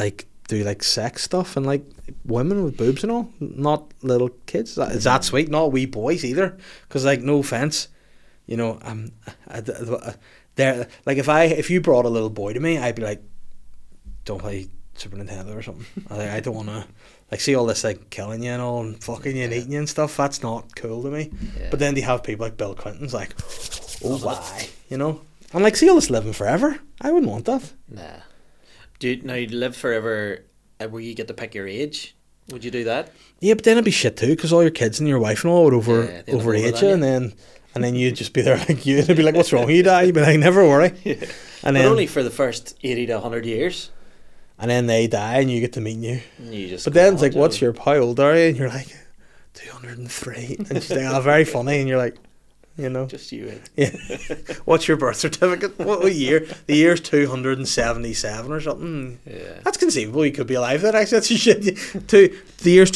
do like sex stuff and like women with boobs and all, not little kids. Is that sweet? Not wee boys either. Because like, no offense, you know, there. Like if you brought a little boy to me, I'd be like, don't play Super Nintendo or something. I don't want to like see all this like killing you and all and fucking you and eating you and stuff. That's not cool to me. Yeah. But then they have people like Bill Clinton's like, oh why, you know, and like see all this living forever. I wouldn't want that. Nah. Do you, now you live forever where you get to pick your age? Would you do that? Yeah, but then it'd be shit too, because all your kids and your wife and all would overage you, and then you'd just be there like you, and it'd be like, what's wrong with you, Dad? You'd be like, never worry. Yeah. And but then only for the first 80 to 100 years. And then they die, and you get to meet you. You just but then it's like, what's your, how old are you? And you're like, 203. And she's like, oh, very funny. And you're like, you know. Just you. Yeah. What's your birth certificate? What year? The year's 277 or something. Yeah. That's conceivable. You could be alive then, actually. That's shit. The year's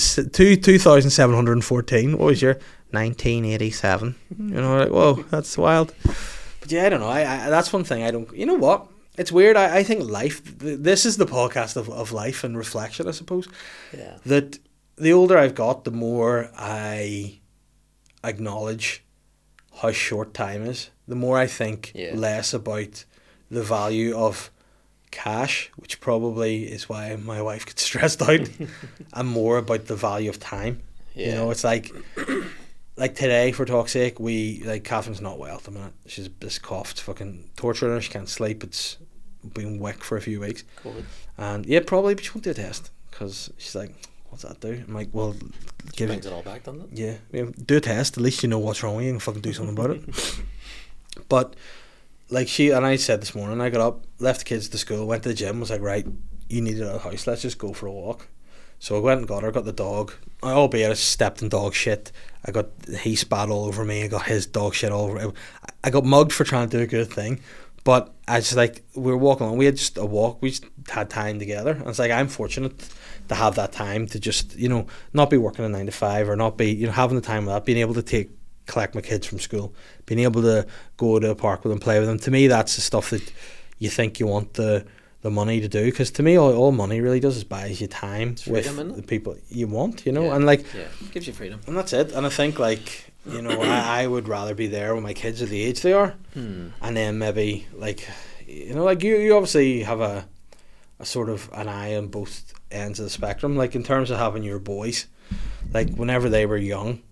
2714. What was your 1987? You know, like, whoa, that's wild. But yeah, I don't know. I that's one thing I don't. You know what? It's weird. I think life. This is the podcast of life and reflection, I suppose. Yeah. That the older I've got, the more I acknowledge how short time is. The more I think less about the value of cash, which probably is why my wife gets stressed out, and more about the value of time. Yeah. You know, it's like today, for talk's sake, Catherine's not well at the minute. She's this cough. It's fucking torturing her. She can't sleep. It's been wick for a few weeks. COVID. And yeah, probably, but she won't do a test because she's like, what's that do? I'm like, well, brings it all back, doesn't it? Yeah, do a test. At least you know what's wrong with you and fucking do something about it. But like I said this morning, I got up, left the kids to school, went to the gym, was like, right, you need it at the house, let's just go for a walk. So I went and got her, got the dog. Albeit I stepped in dog shit. He spat all over me. I got his dog shit all over. I got mugged for trying to do a good thing. But I just we were walking along. We had just a walk. We just had time together. And it's like, I'm fortunate to have that time to just, you know, not be working a 9 to 5 or not be, you know, having the time with that, being able to collect my kids from school, being able to go to a park with them, play with them. To me, that's the stuff that you think you want the money to do, because to me all money really does is buys you time freedom, with the people you want, you know. Yeah. And it gives you freedom, and that's it. And I think you know, I would rather be there when my kids are the age they are, and then maybe you know, you obviously have a sort of an eye on both ends of the spectrum, like in terms of having your boys, like whenever they were young,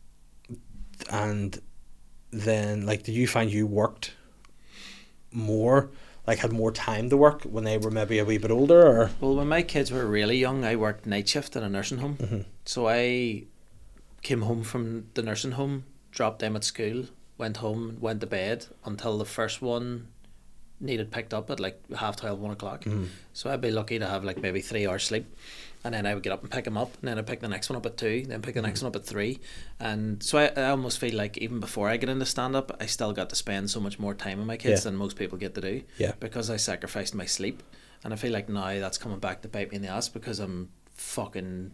and then did you find you worked more, had more time to work when they were maybe a wee bit older? Or well, when my kids were really young, I worked night shift in a nursing home. Mm-hmm. So I came home from the nursing home, dropped them at school, went home, went to bed until the first one needed picked up at 12:30, 1 o'clock. Mm-hmm. So I'd be lucky to have maybe 3 hours sleep, and then I would get up and pick them up, and then I'd pick the next one up at 2, then pick the next one up at 3, and so I almost feel like even before I get into stand up, I still got to spend so much more time with my kids than most people get to do, because I sacrificed my sleep. And I feel like now that's coming back to bite me in the ass, because I'm fucking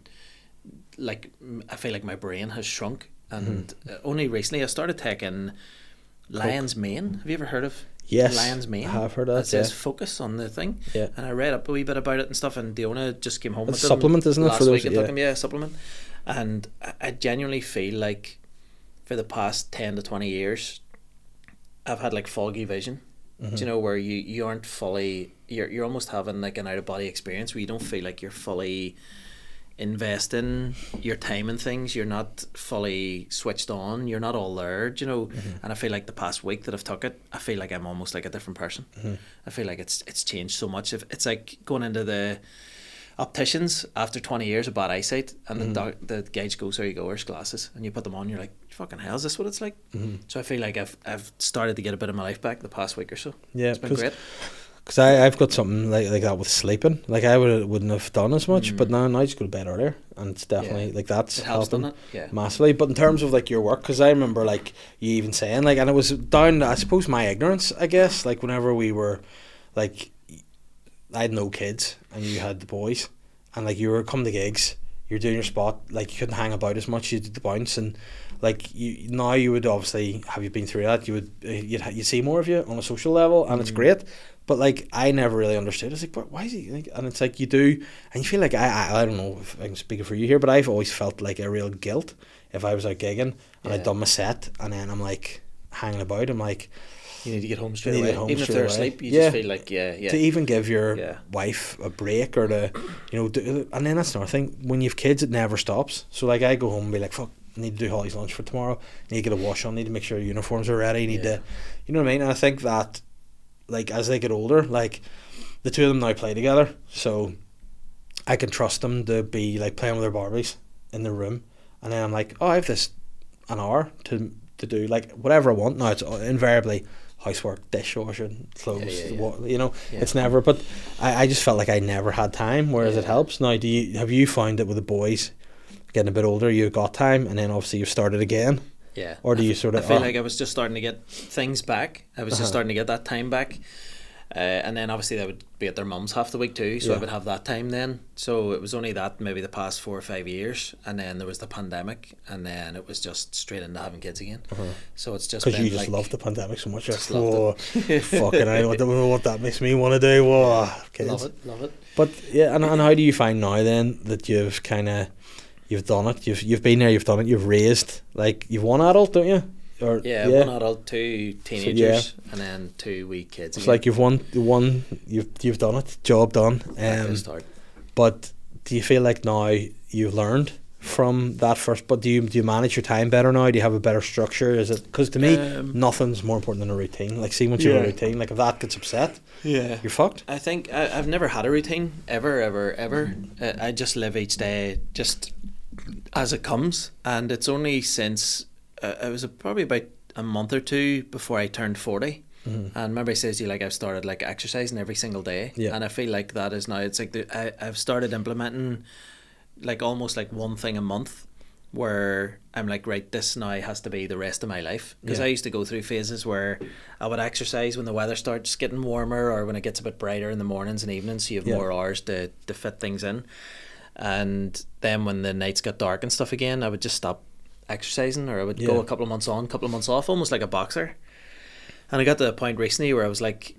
I feel like my brain has shrunk. And only recently I started taking Lion's Mane. Have you ever heard of Lion's Mane? I have heard of that. It says focus on the thing. Yeah. And I read up a wee bit about it and stuff, and Diona just came home with a supplement, isn't it? Last week I took him, a supplement. And I genuinely feel like for the past 10 to 20 years I've had foggy vision. Do you know, where you aren't fully, you're almost having an out of body experience where you don't feel like you're fully investing your time in things, you're not fully switched on, you're not all there, you know. And I feel like the past week that I've took it, I feel like I'm almost like a different person. I feel like it's changed so much. It's like going into the opticians after 20 years of bad eyesight, and the gauge goes, there you go, here's glasses, and you put them on, you're like, fucking hell, is this what it's like? So I feel like I've started to get a bit of my life back the past week or so. It's been great. Because I've got something like that with sleeping. I wouldn't have done as much, but now I just go to bed earlier, and it's definitely that's helping massively. But in terms of your work, because I remember you even saying and it was down, I suppose, my ignorance, I guess. Whenever we were I had no kids and you had the boys, and you were come to gigs, you're doing your spot, like you couldn't hang about as much. You did the bounce, and like you would obviously, have you been through that, you'd see more of you on a social level, and it's great. But like I never really understood. It's like, but why is he like? And it's like you do, and you feel like I don't know if I'm speaking for you here, but I've always felt like a real guilt if I was out gigging and I'd done my set and then I'm like hanging about. I'm like, you need to get home straight away. Even if they're asleep, you just feel like to even give your wife a break, or to and then that's another thing. When you've kids, it never stops. So like I go home and be like, fuck, I need to do Holly's lunch for tomorrow. I need to get a wash on. I need to make sure uniforms are ready. I need to, you know what I mean? And I think that, like, as they get older, like the two of them now play together, so I can trust them to be like playing with their Barbies in their room, and then I'm like, oh, I have an hour to do like whatever I want. Now it's invariably housework, dishwashing, clothes, it's never, but I just felt like I never had time, whereas it helps. Now have you found that with the boys getting a bit older, you got time, and then obviously you've started again? Yeah. Or do you sort of... I feel like I was just starting to get things back. I was just starting to get that time back. And then obviously they would be at their mum's half the week too, so I would have that time then. So it was only that maybe the past 4 or 5 years, and then there was the pandemic, and then it was just straight into having kids again. So it's just because you just like, love the pandemic so much. Just loved it. Fucking I don't know what that makes me want to do. Whoa, kids. Love it. But yeah, and how do you find now then that you've done it, you've been there, you've done it, you've raised, like you've one adult, don't you? Or, one adult, 2 teenagers, and then 2 wee kids. It's like you've done it, job done. But do you feel like now you've learned from that first? But do you manage your time better now? Do you have a better structure? Is it, because to me nothing's more important than a routine. Like, see, once you have a routine, like if that gets upset, you're fucked. I think I've never had a routine ever. I just live each day just as it comes, and it's only since it was probably about a month or 2 before I turned 40. And remember I says to you, like, I've started like exercising every single day, and I feel like that is now, it's like I've started implementing like almost like one thing a month, where I'm like, right, this now has to be the rest of my life, because I used to go through phases where I would exercise when the weather starts getting warmer, or when it gets a bit brighter in the mornings and evenings, so you have more hours to fit things in. And then when the nights got dark and stuff again, I would just stop exercising, or I would go a couple of months on, couple of months off, almost like a boxer. And I got to the point recently where I was like,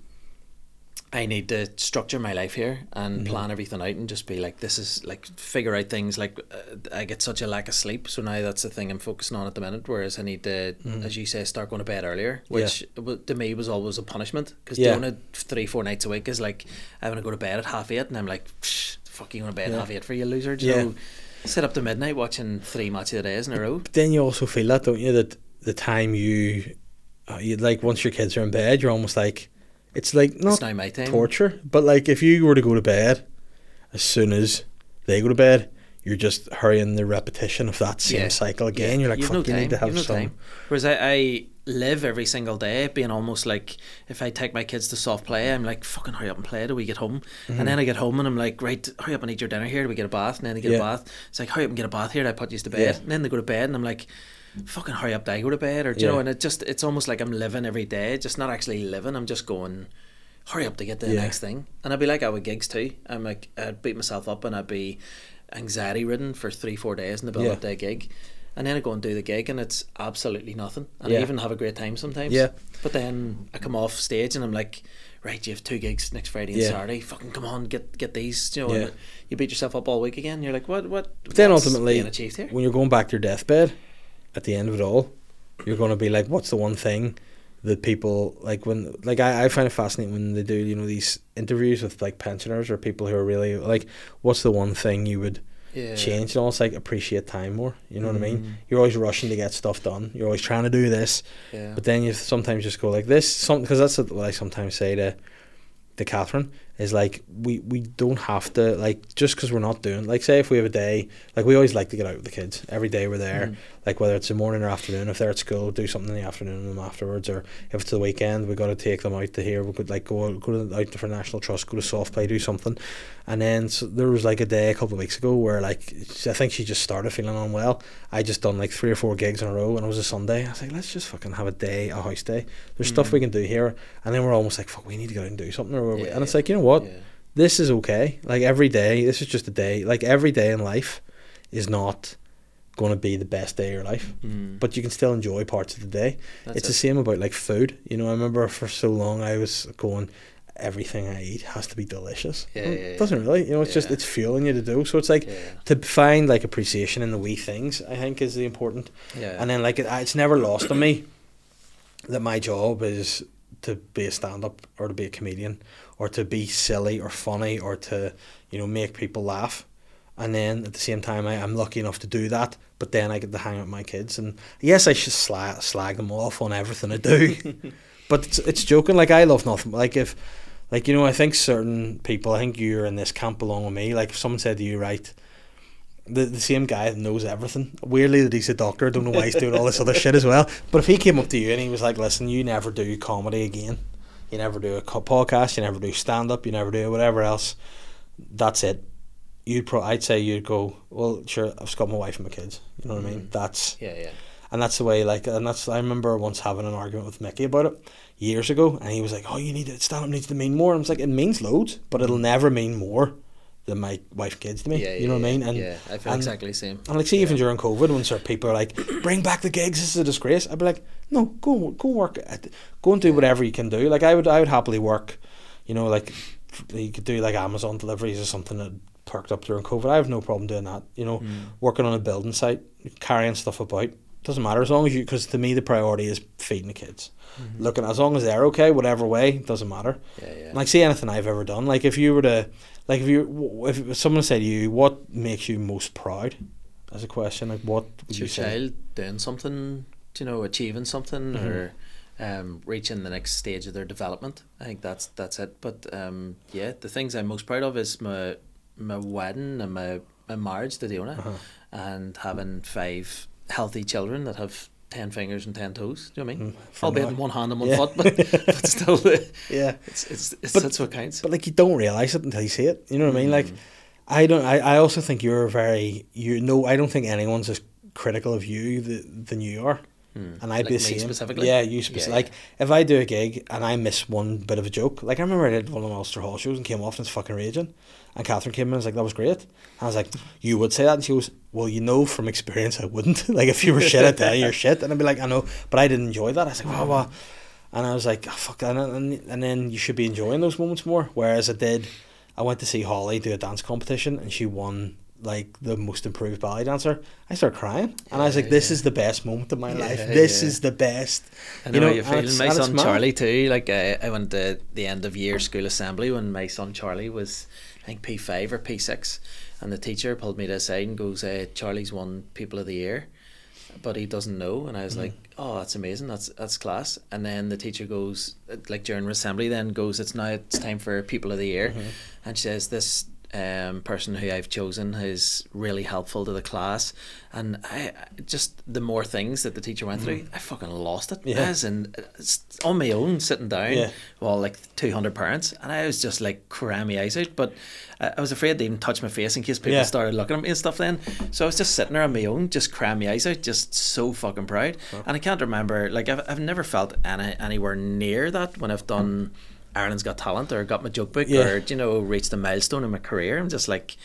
I need to structure my life here and plan everything out, and just be like, this is like, figure out things. Like I get such a lack of sleep, so now that's the thing I'm focusing on at the minute, whereas I need to, as you say, start going to bed earlier, which to me was always a punishment, because doing it 3-4 nights a week is like, I'm going to go to bed at 8:30, and I'm like, fuck, you going to bed at 8:30 for, you loser? Do you know, sit up to midnight watching 3 match of the days in a row. But then you also feel that, don't you, that the time you like, once your kids are in bed, you're almost like, it's like not it's now my time. Torture, but like if you were to go to bed as soon as they go to bed, you're just hurrying the repetition of that same cycle again. You're like, fuck, you need to have some time. Whereas I live every single day being almost like, if I take my kids to soft play, I'm like, fucking hurry up and play till we get home. And then I get home and I'm like, right, hurry up and eat your dinner here, do we get a bath? And then they get a bath. It's like, hurry up and get a bath here, I put you to bed. And then they go to bed and I'm like, fucking hurry up, I go to bed, or do you know? And it's almost like I'm living every day, just not actually living, I'm just going, hurry up to get to the next thing. And I'd be like, I would gigs too, I'm like, I'd beat myself up and I'd be anxiety ridden for 3-4 days in the build up to a gig, and then I go and do the gig and it's absolutely nothing, and I even have a great time sometimes, but then I come off stage and I'm like, right, you have 2 gigs next Friday and Saturday, fucking come on, get these, you know, and you beat yourself up all week again. You're like, what but then ultimately being achieved here? When you're going back to your deathbed at the end of it all, you're going to be like, what's the one thing that people, like, when, like, I find it fascinating when they do, you know, these interviews with like pensioners or people who are really like, what's the one thing you would change? And almost like appreciate time more, you know what I mean? You're always rushing to get stuff done, you're always trying to do this, but then you sometimes just go like this, because that's what I sometimes say to Catherine, is like, we don't have to, like, just because we're not doing, like, say if we have a day, like, we always like to get out with the kids every day we're there, like, whether it's the morning or afternoon. If they're at school, do something in the afternoon with them afterwards, or if it's the weekend, we got to take them out to here, we could like go out for National Trust, go to soft play, do something. And then so there was like a day a couple of weeks ago where, like, I think she just started feeling unwell. I just done like 3 or 4 gigs in a row, and it was a Sunday. I was like, let's just fucking have a house day. There's stuff we can do here. And then we're almost like, fuck, we need to go out and do something. And it's like, you know what? This is okay. Like, every day, this is just a day. Like, every day in life is not going to be the best day of your life, but you can still enjoy parts of the day. It's the same about like food. You know, I remember for so long I was going, everything I eat has to be delicious. It doesn't really, you know, it's just, it's fueling you to do. So it's like to find like appreciation in the wee things, I think, is the important. And then like it's never lost on me that my job is to be a stand-up or to be a comedian or to be silly or funny or to, you know, make people laugh. And then at the same time I'm lucky enough to do that, but then I get to hang out with my kids, and yes, I should slag them off on everything I do. But it's joking. Like, I love nothing. Like, if, like, you know, I think certain people, I think you're in this camp along with me. Like, if someone said to you, right, the same guy that knows everything, weirdly that he's a doctor, I don't know why he's doing all this other shit as well, but if he came up to you and he was like, listen, you never do comedy again, you never do a podcast, you never do stand-up, you never do whatever else, that's it, I'd say you'd go, well, sure, I've just got my wife and my kids, you know what I mean? That's and that's the way, like, and that's, I remember once having an argument with Mickey about it years ago, and he was like, oh, you need to, stand up needs to mean more. And I was like, it means loads, but it'll never mean more than my wife and kids to me. You know what I mean? And I feel exactly the same. And like, see, even during COVID, when sort of people are like, bring back the gigs, this is a disgrace, I'd be like, no, go work, go and do whatever you can do. Like, I would happily work, you know, like, you could do like Amazon deliveries or something that perked up during COVID. I have no problem doing that, you know, working on a building site, carrying stuff about. Doesn't matter, as long as you, because to me the priority is feeding the kids. Looking, as long as they're okay, whatever way, doesn't matter. Like, see, anything I've ever done, like, if you were to, like, if someone said to you, what makes you most proud, as a question, like, what would you say? Your child doing something, you know, achieving something, or reaching the next stage of their development. I think that's it. But the things I'm most proud of is my wedding and my marriage to Diona, and having 5 healthy children that have 10 fingers and 10 toes. Do you know what I mean? Albeit in one hand and one foot, but still, that's what counts. But like, you don't realise it until you see it. You know what I mean? Like, I also think you're I don't think anyone's as critical of you than you are. And I'd be the same. Specifically? Yeah, you specifically. Like, if I do a gig and I miss one bit of a joke, like, I remember I did one of the Ulster Hall shows and came off and it's fucking raging. And Catherine came in and was like, that was great. And I was like, you would say that? And she goes, well, you know from experience I wouldn't. Like, if you were shit, I'd tell you you're shit. And I'd be like, I know, but I didn't enjoy that. I was like, wow. And I was like, oh, fuck that. And then you should be enjoying those moments more. Whereas I went to see Holly do a dance competition and she won, like, the most improved ballet dancer. I started crying, and I was like, this is the best moment of my life. This is the best. I know you're feeling. My son Charlie too, like, I went to the end of year school assembly when my son Charlie was, I think, P5 or P6, and the teacher pulled me to the side and goes, Charlie's won People of the Year, but he doesn't know. And I was like, oh, that's amazing, that's class. And then the teacher goes, like, during assembly then goes, it's time for People of the Year. And she says, this person who I've chosen is really helpful to the class. And I just, the more things that the teacher went through, I fucking lost it. And it's on my own, sitting down, well, like 200 parents, and I was just like crying my eyes out. But I was afraid to even touch my face in case people started looking at me and stuff then. So I was just sitting there on my own, just crying my eyes out, just so fucking proud. And I can't remember, like, I've never felt anywhere near that when I've done Ireland's Got Talent or got my joke book or, you know, reached a milestone in my career. I'm just like,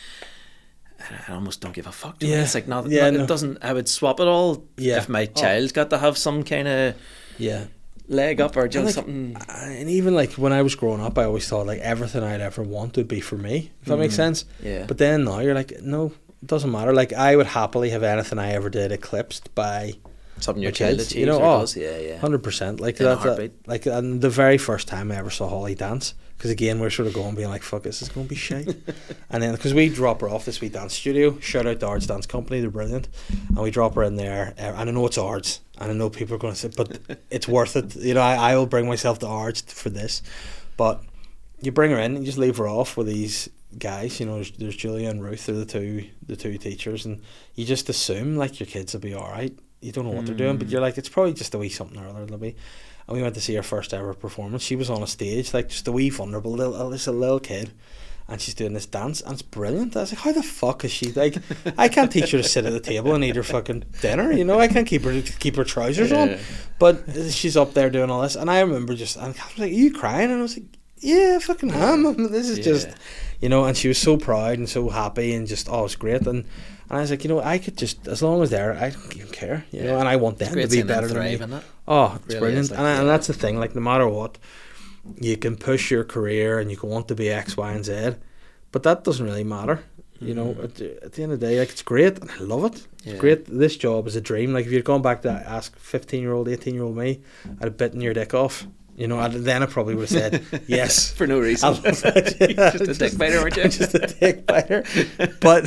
I almost don't give a fuck. It's like, it doesn't, I would swap it all if my child got to have some kind of leg up or just like, something. And even like when I was growing up, I always thought like everything I'd ever want would be for me, if that makes sense. But then now you're like, no, it doesn't matter. Like, I would happily have anything I ever did eclipsed by something your child achieves, you know, or does. 100%. Like, that, like, and the very first time I ever saw Holly dance, because again we're sort of going being like, fuck, this is going to be shite. And then because we drop her off this wee dance studio, shout out to Ards Dance Company, they're brilliant, and we drop her in there, and I know it's Ards, and I know people are going to say, but it's worth it, you know. I will bring myself to Ards for this. But you bring her in and you just leave her off with these guys, you know, there's Julia and Ruth, they're the two teachers, and you just assume like your kids will be alright. You don't know what they're doing, but you're like, it's probably just a wee something or other they'll be. And we went to see her first ever performance. She was on a stage, like, just a wee vulnerable little kid, and she's doing this dance, and it's brilliant. I was like, how the fuck is she, like, I can't teach her to sit at the table and eat her fucking dinner, you know, I can't keep her trousers on, but she's up there doing all this. And I remember I was like, are you crying? And I was like, yeah, I fucking am. This is just, you know. And she was so proud and so happy and just, oh, it's great. And And I was like, I could just, as long as they're, I don't even care, you know, and I want them to be better than me. It? Oh, it's really brilliant. like, and that's the thing, like, no matter what, you can push your career and you can want to be X, Y, and Z, but that doesn't really matter. You know, at the end of the day, like, it's great, and I love it. It's great. This job is a dream. Like, if you'd gone back to ask 15-year-old, 18-year-old me, I'd have bitten your dick off. You know, then I probably would have said yes. For no reason. Just a dick biter, weren't you? Just a dick biter. But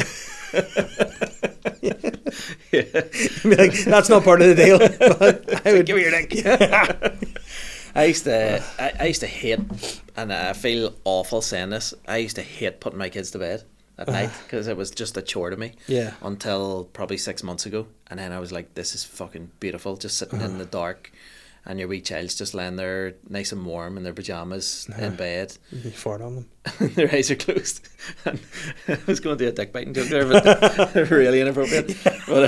like, that's not part of the deal. But I would give me your dick. Yeah. I used to hate, and I feel awful saying this, I used to hate putting my kids to bed at night because it was just a chore to me. Yeah. Until probably 6 months ago, and then I was like, this is fucking beautiful, just sitting in the dark, and your wee child's just lying there nice and warm in their pyjamas in bed. You fart on them. Their eyes are closed. And I was going to do a dick biting joke there, but really inappropriate. But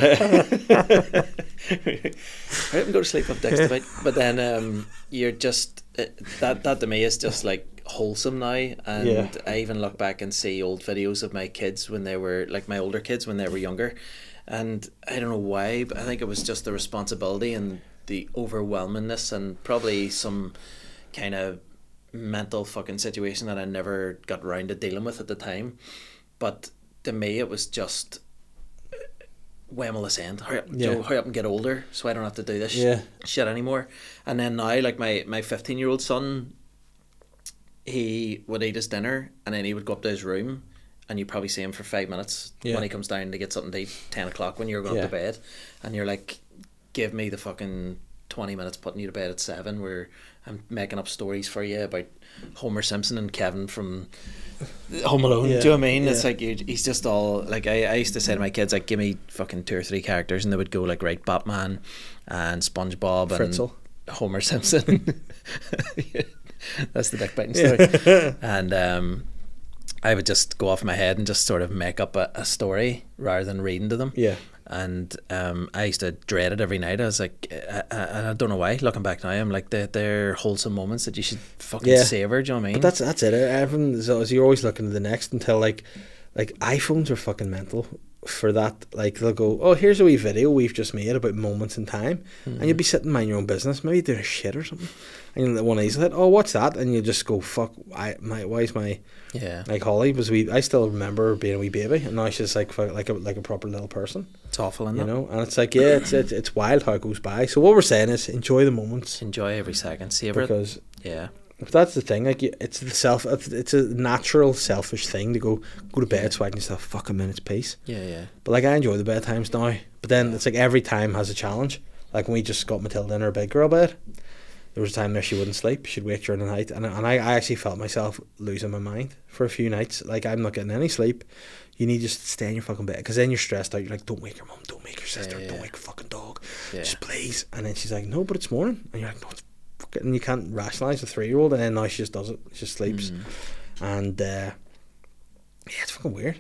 I didn't go to sleep with dicks to bite. But then you're just that to me is just like wholesome now. And I even look back and see old videos of my kids when they were like my older kids when they were younger, and I don't know why, but I think it was just the responsibility and the overwhelmingness and probably some kind of mental fucking situation that I never got round to dealing with at the time. But to me it was just, when will this end? Hurry up, Joe, hurry up and get older so I don't have to do this shit anymore. And then now, like my 15-year-old son, he would eat his dinner and then he would go up to his room and you probably see him for 5 minutes when he comes down to get something to eat, 10 o'clock when you're going up to bed, and you're like, give me the fucking 20 minutes putting you to bed at 7 where I'm making up stories for you about Homer Simpson and Kevin from Home Alone. Do you know what I mean? It's like he's just all like, I used to say to my kids, like, give me fucking 2 or 3 characters, and they would go like, right, Batman and SpongeBob Fritzl and Homer Simpson. That's the dick biting story. And I would just go off my head and just sort of make up a story rather than reading to them. And I used to dread it every night. I was like, I don't know why. Looking back now, I'm like, they're wholesome moments that you should fucking savor. Do you know what I mean? But that's it. Everyone, you're always looking to the next until like iPhones are fucking mental for that. Like, they'll go, oh, here's a wee video we've just made about moments in time, and you'll be sitting minding your own business, maybe doing a shit or something, and one of these like, oh, what's that? And you just go, fuck, why is my like Holly was I still remember being a wee baby, and now she's like a proper little person. It's awful, isn't it? You know, and it's like, it's wild how it goes by. So what we're saying is, enjoy the moments, enjoy every second, savor it, because if that's the thing, like, it's a natural selfish thing to go to bed so I can just have fucking minutes peace. But like, I enjoy the bedtimes now, but then it's like every time has a challenge. Like when we just got Matilda in her big girl bed, there was a time there she wouldn't sleep, she'd wake during the night, and I actually felt myself losing my mind for a few nights. Like, I'm not getting any sleep. You need to just stay in your fucking bed, because then you're stressed out. You're like, don't wake your mum, don't wake your sister, don't wake your fucking dog, just please. And then she's like, no, but it's morning, and you're like, no, it's fucking, and you can't rationalise a 3-year-old, and then now she just does it, she just sleeps. And it's fucking weird.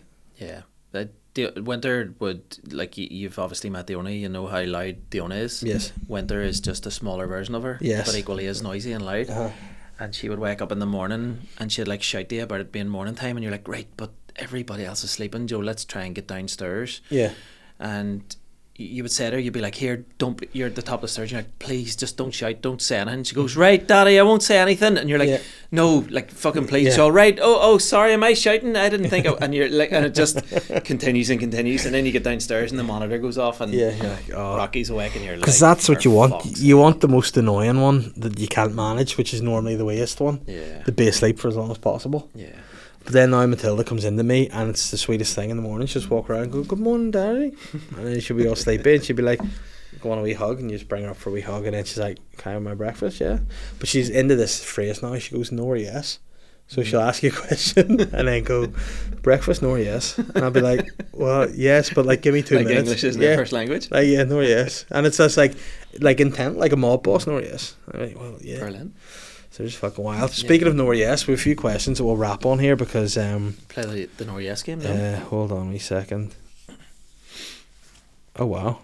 Winter would, like, you've obviously met Diona, you know how loud Diona is. Yes. Winter is just a smaller version of her, but equally as noisy and loud. And she would wake up in the morning and she'd like shout to you about it being morning time, and you're like, right, but everybody else is sleeping, Joe, let's try and get downstairs. And you would say to her, you'd be like, here, you're at the top of the stairs, you're like, please, just don't shout, don't say anything. She goes, right, Daddy, I won't say anything. And you're like, no, like, fucking please. So, right, oh, sorry, am I shouting? I didn't think and you're like, and it just continues, and then you get downstairs and the monitor goes off, and you're like, oh, Rocky's awake, and you're like, because that's what you want. You want the most annoying one that you can't manage, which is normally the weirdest one, to be asleep for as long as possible. But then now Matilda comes into me, and it's the sweetest thing in the morning. She'll just walk around and go, good morning, Daddy. And then she'll be all sleepy, and she'll be like, go on a wee hug, and you just bring her up for a wee hug, and then she's like, can I have my breakfast? Yeah. But she's into this phrase now. She goes, no or yes. So she'll ask you a question and then go, breakfast, no or yes. And I'll be like, well, yes, but like, give me 2 minutes. English isn't their first language. Like, yeah, no or yes. And it's just like intent, like a mob boss, no or yes. I'm like, well, yeah. Berlin. So it's fucking wild. Speaking of no or yes, we have a few questions that we'll wrap on here, because play the no or yes game now. Hold on a second. Oh wow.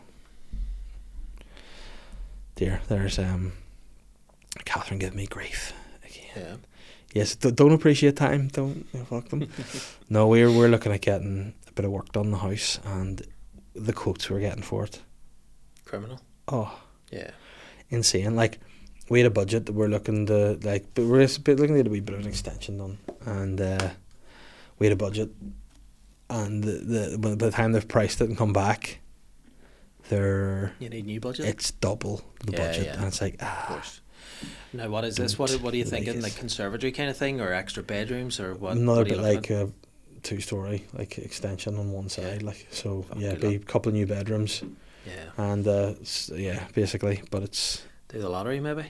Dear, there's Catherine giving me grief again. Yes, don't appreciate time. Don't fuck them. No, we're looking at getting a bit of work done in the house, and the quotes we're getting for it. Criminal. Oh, Yeah. insane. Like, we had a budget that we're looking to, like, but we're looking at a wee bit of an extension done, and we had a budget, and by the time they've priced it and come back, You need new budget. it's double the budget, and it's like, Of course. Now, what is this? What are you thinking? Like conservatory kind of thing, or extra bedrooms, or what? another what are you bit looking like at? a 2-story like extension on one side, like, so Fucking yeah, good be a couple of new bedrooms, Yeah. and yeah, basically, but it's Do the lottery maybe.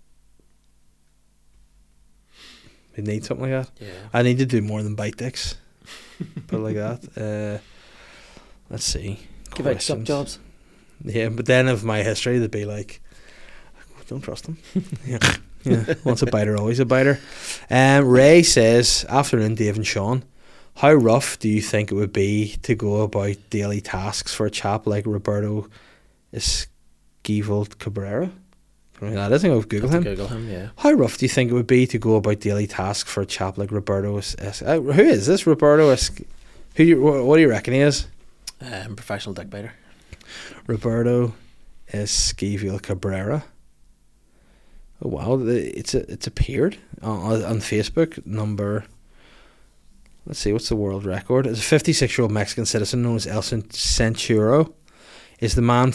we need something like that. Yeah. I need to do more than bite dicks, put it like that. Let's see. Give out sub Questions. jobs. Yeah, but then of my history, they'd be like, don't trust them. yeah. Once a biter, always a biter. Ray says, afternoon, Dave and Sean, how rough do you think it would be to go about daily tasks for a chap like Roberto Esquivel Cabrera? I don't know who that is. I think I'll Google him. Google him. Yeah. How rough do you think it would be to go about daily tasks for a chap like Roberto who is this? Roberto what do you reckon he is? Professional dick biter. Roberto Esquivel Cabrera. Oh wow, it's appeared on Facebook. Number, let's see, what's the world record? It's a 56-year-old Mexican citizen known as El Centuro. Is the man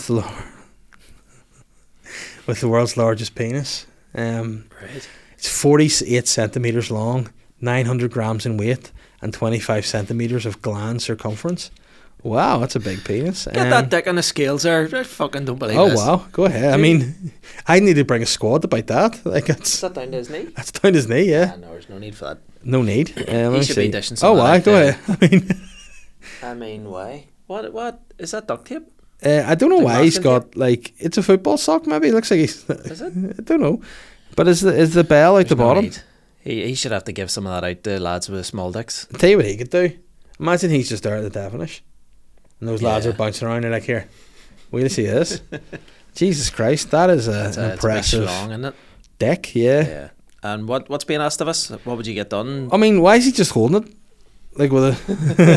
with the world's largest penis. Right. It's 48 centimeters long, 900 grams in weight, and 25 centimeters of gland circumference. Wow, that's a big penis. Get that dick on the scales there. I fucking don't believe Oh this. wow, go ahead. I mean, I need to bring a squad about that. Like Is that's that down to his knee? down his knee. Yeah, No, there's no need for that. no need. Let me should be see. dishing some Oh of wow, that go out ahead. I mean, why? What is that duct tape? I don't know The why he's masking got like it's a football sock. Maybe it looks like he's. Is it? I don't know, but is the bell out the There's no bottom? need. He should have to give some of that out to lads with small dicks. I'll tell you what he could do. Imagine he's just there at the Devonish, and those lads Yeah. are bouncing around. They're like, "Here, will you see this?" Jesus Christ, that is an It's a impressive bit schlong, isn't it? dick. Yeah. Yeah. And what's being asked of us? What would you get done? I mean, why is he just holding it? Like with a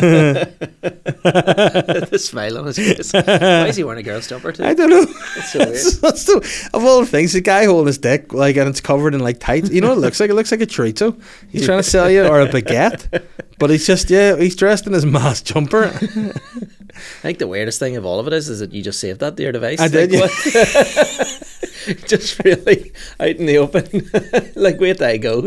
The smile on his face. Why is he wearing a girl's jumper too? I don't know. That's so weird. That's the, of all the things, the guy holding his dick, like, and it's covered in like tights. You know what it looks like? It looks like a chorizo. He's trying to sell you, or a baguette, but he's just he's dressed in his mask jumper. I think the weirdest thing of all of it is that you just saved that to your device. I did, Like, yeah. what- just really out in the open. Like, wait till I go.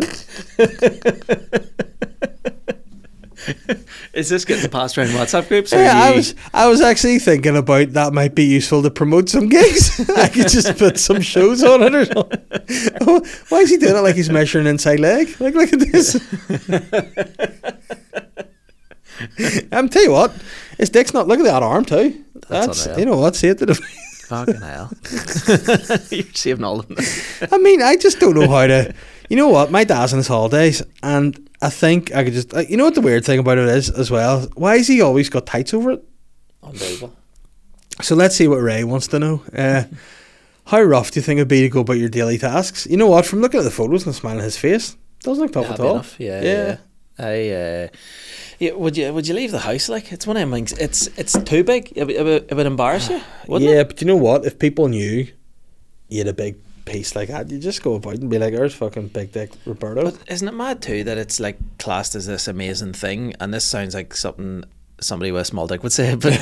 Is this getting passed around WhatsApp groups? Or Yeah, you... I was actually thinking about that might be useful to promote some gigs. I could just put some shows on it or something. Oh, why is he doing it like he's measuring inside leg? Like, look at this. I'm tell you what, his dick's not. Look at that arm too. That's unreal. you know what. See it to the. Fucking hell. You're saving all of them. I mean, I just don't know how to. You know what? My dad's on his holidays, and I think I could just. You know what the weird thing about it is as well? Why has he always got tights over it? Unbelievable. So let's see what Ray wants to know. How rough do you think it'd be to go about your daily tasks? You know what? From looking at the photos and smiling his face, doesn't look tough at Happy all. enough. Yeah. Yeah, would you leave the house? Like, it's one of them things. It's too big. It would embarrass you, wouldn't Yeah, it? but you know what? If people knew you had a big piece like that, you just go about and be like, "There's fucking big dick Roberto." But isn't it mad too that it's like classed as this amazing thing? And this sounds like something somebody with a small dick would say, but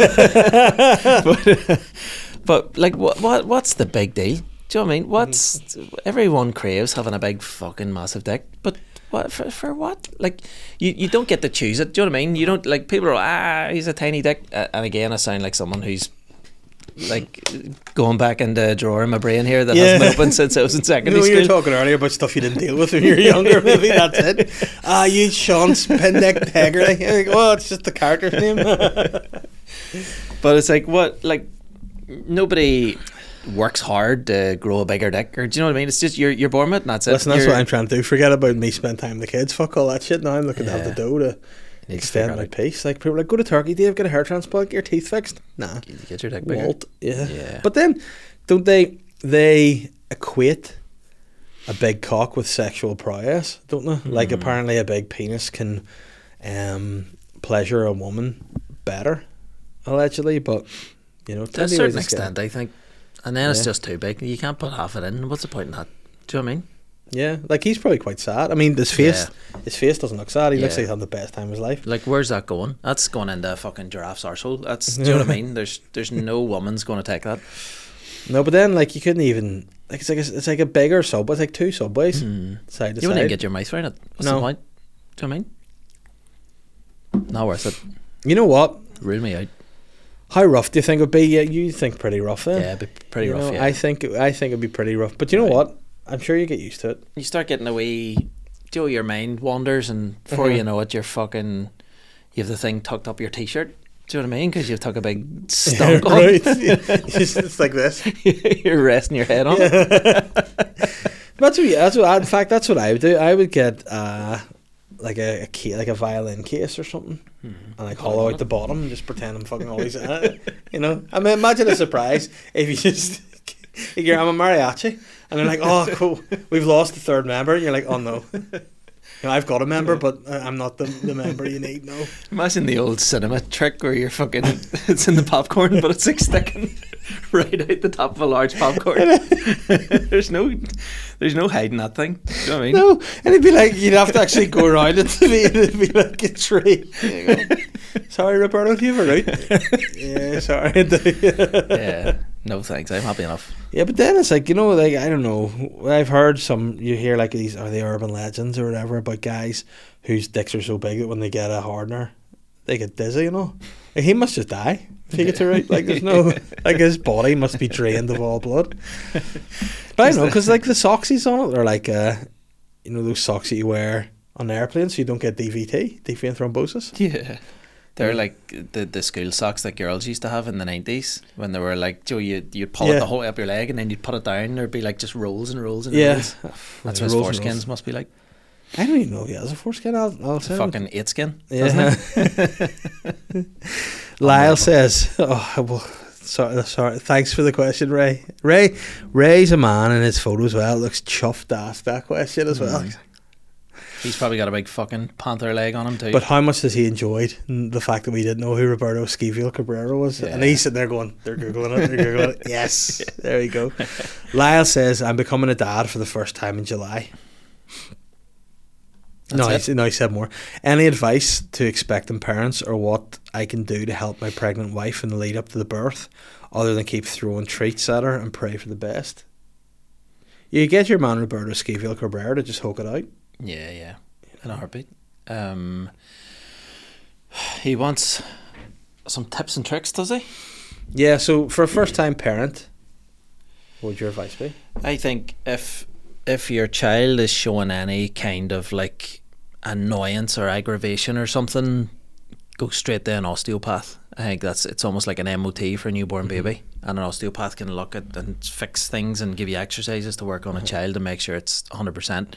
but like, what's the big deal? Do you know what I mean? What's everyone craves having a big fucking massive dick, but what for what? Like, you don't get to choose it. Do you know what I mean? You don't, like, people are he's a tiny dick, and again I sound like someone who's like going back into a drawer in my brain here that hasn't been open since I was in You secondary know, you were school. talking earlier about stuff you didn't deal with when you were younger. Maybe that's it. You Sean's Pindick Haggerty. Like, well, it's just the character's name. But it's like, what, like, nobody works hard to grow a bigger dick, or do you know what I mean? It's just you're born with it, and that's it. Listen, that's You're- what I'm trying to do. Forget about me spend time with the kids. Fuck all that shit. Now I'm looking to have the Yeah. dough to need to extend figure my it out. piece. Like, people are like, go to Turkey, Dave, get a hair transplant, get your teeth fixed. Nah. Get your dick bigger. Walt. Yeah. Yeah. But then, don't they equate a big cock with sexual prowess, don't they? Like, apparently a big penis can pleasure a woman better allegedly, but you know, To a plenty of certain ways to skin it. extent, I think. And then it's Yeah. just too big. You can't put half it in. What's the point in that? Do you know what I mean? Yeah, like he's probably quite sad. I mean, his face doesn't look sad. He looks Yeah. like he's having the best time of his life. Like, where's that going? That's going into a fucking giraffe's arsehole. That's, do you know what I mean? There's no woman's going to take that. No, but then like you couldn't even like it's like a bigger subway. It's like 2 subways side to You side. wouldn't even get your mouth around it. What's No. the point? Do you know what I mean? Not worth it. You know what? Rule me out. How rough do you think it would be? Yeah, you think pretty rough then? Yeah, it'd be pretty You rough. know, Yeah. I think it'd be pretty rough. But you know Right. what? I'm sure you get used to it. You start getting a wee, Joe, your mind wanders, and before Mhm. you know it, you have the thing tucked up your t-shirt. Do you know what I mean? Because you've took a big stunk on. Right. It's like this. You're resting your head on it. In fact, that's what I would do. I would get like a key, like a violin case or something, and like hollow out the bottom and just pretend I'm fucking always in it. You know, I mean, imagine a surprise if you just I'm a mariachi, and they're like, "Oh, cool, we've lost the third member," and you're like, "Oh no." You know, I've got a member, but I'm not the member you need. No. Imagine the old cinema trick where you're fucking, it's in the popcorn, but it's like sticking right out the top of a large popcorn. There's no hiding that thing. Do you know what I mean? No, and it'd be like you'd have to actually go around it to be. It'd be like a tree. There you go. Sorry, Roberto, do you have a route? Yeah, sorry. Yeah. No thanks. I'm happy enough. Yeah, but then it's like, you know, like I don't know. I've heard you hear like these are they urban legends or whatever about guys whose dicks are so big that when they get a hardener, they get dizzy. You know, like, he must just die if he gets it right. Like there's no like his body must be drained of all blood. But I don't know because like the socks he's on it are like you know those socks that you wear on airplanes so you don't get DVT, deep vein thrombosis. Yeah. They're like the school socks that girls used to have in the 90s when they were like, Joe, you'd pull it the whole way up your leg and then you'd put it down. There'd be like just rolls and rolls and rolls. That's what his foreskins must be like. I don't even know if he has a foreskin. I'll It's a fucking 8 skin. Yeah. Lyle says, "Oh well, sorry. Thanks for the question, Ray. Ray's a man in his photo as well. Looks chuffed asked that question as well. He's probably got a big fucking panther leg on him too. But how much has he enjoyed the fact that we didn't know who Roberto Esquivel Cabrera was? Yeah. And he's sitting there going, they're googling it. Yes, there you go. Lyle says, I'm becoming a dad for the first time in July. He said more. Any advice to expecting parents or what I can do to help my pregnant wife in the lead up to the birth, other than keep throwing treats at her and pray for the best? You get your man Roberto Esquivel Cabrera to just hook it out. Yeah, in a heartbeat. He wants some tips and tricks, does he? Yeah, so for a first time parent, what would your advice be? I think if your child is showing any kind of like annoyance or aggravation or something, go straight to an osteopath. I think it's almost like an MOT for a newborn baby, and an osteopath can look at and fix things and give you exercises to work on a child to make sure it's 100%.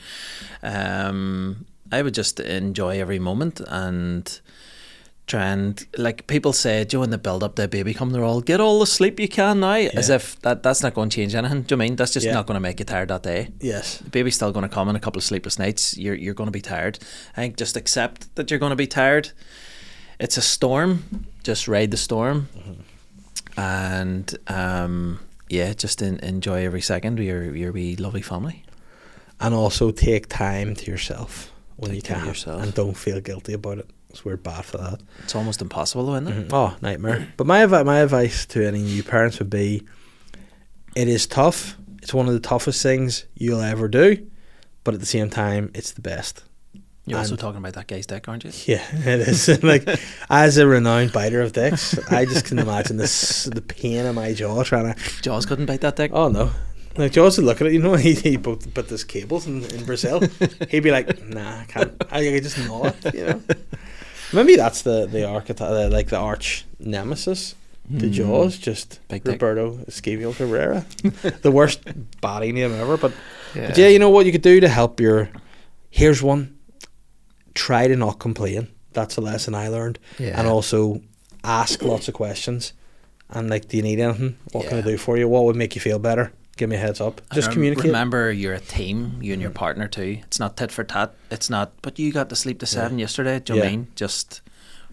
I would just enjoy every moment and try and, like people say, Joe, in the build up to a baby come, they're all get all the sleep you can now, as if that's not going to change anything. Do you mean that's just not going to make you tired that day? Yes. The baby's still going to come in a couple of sleepless nights. You're going to be tired. I think just accept that you're going to be tired. It's a storm. Just ride the storm, and just enjoy every second with your wee lovely family. And also take time to yourself when Take you time to can, yourself. and don't feel guilty about it. Because we're bad for that. It's almost impossible, though, isn't it? Oh, nightmare. But my advice to any new parents would be, it is tough. It's one of the toughest things you'll ever do, but at the same time, it's the best. You're also talking about that guy's dick, aren't you? Yeah, it is. Like, as a renowned biter of dicks, I just can imagine the pain in my jaw trying to... Jaws couldn't bite that dick. Oh, no. Like, Jaws would look at it, you know, he put this cables in Brazil. He'd be like, nah, I can't. I just know it, you know. Maybe that's the archetype, like the arch nemesis to Jaws, just Big dick. Roberto Esquivel Cabrera. The worst body name ever. But yeah, you know what you could do to help here's one. Try to not complain. That's a lesson I learned. Yeah. And also ask lots of questions. And like, do you need anything? What can I do for you? What would make you feel better? Give me a heads up. Just communicate. Remember, you're a team, you and your partner too. It's not tit for tat. It's not, but you got to sleep to 7 yesterday. Do you know what I mean? Just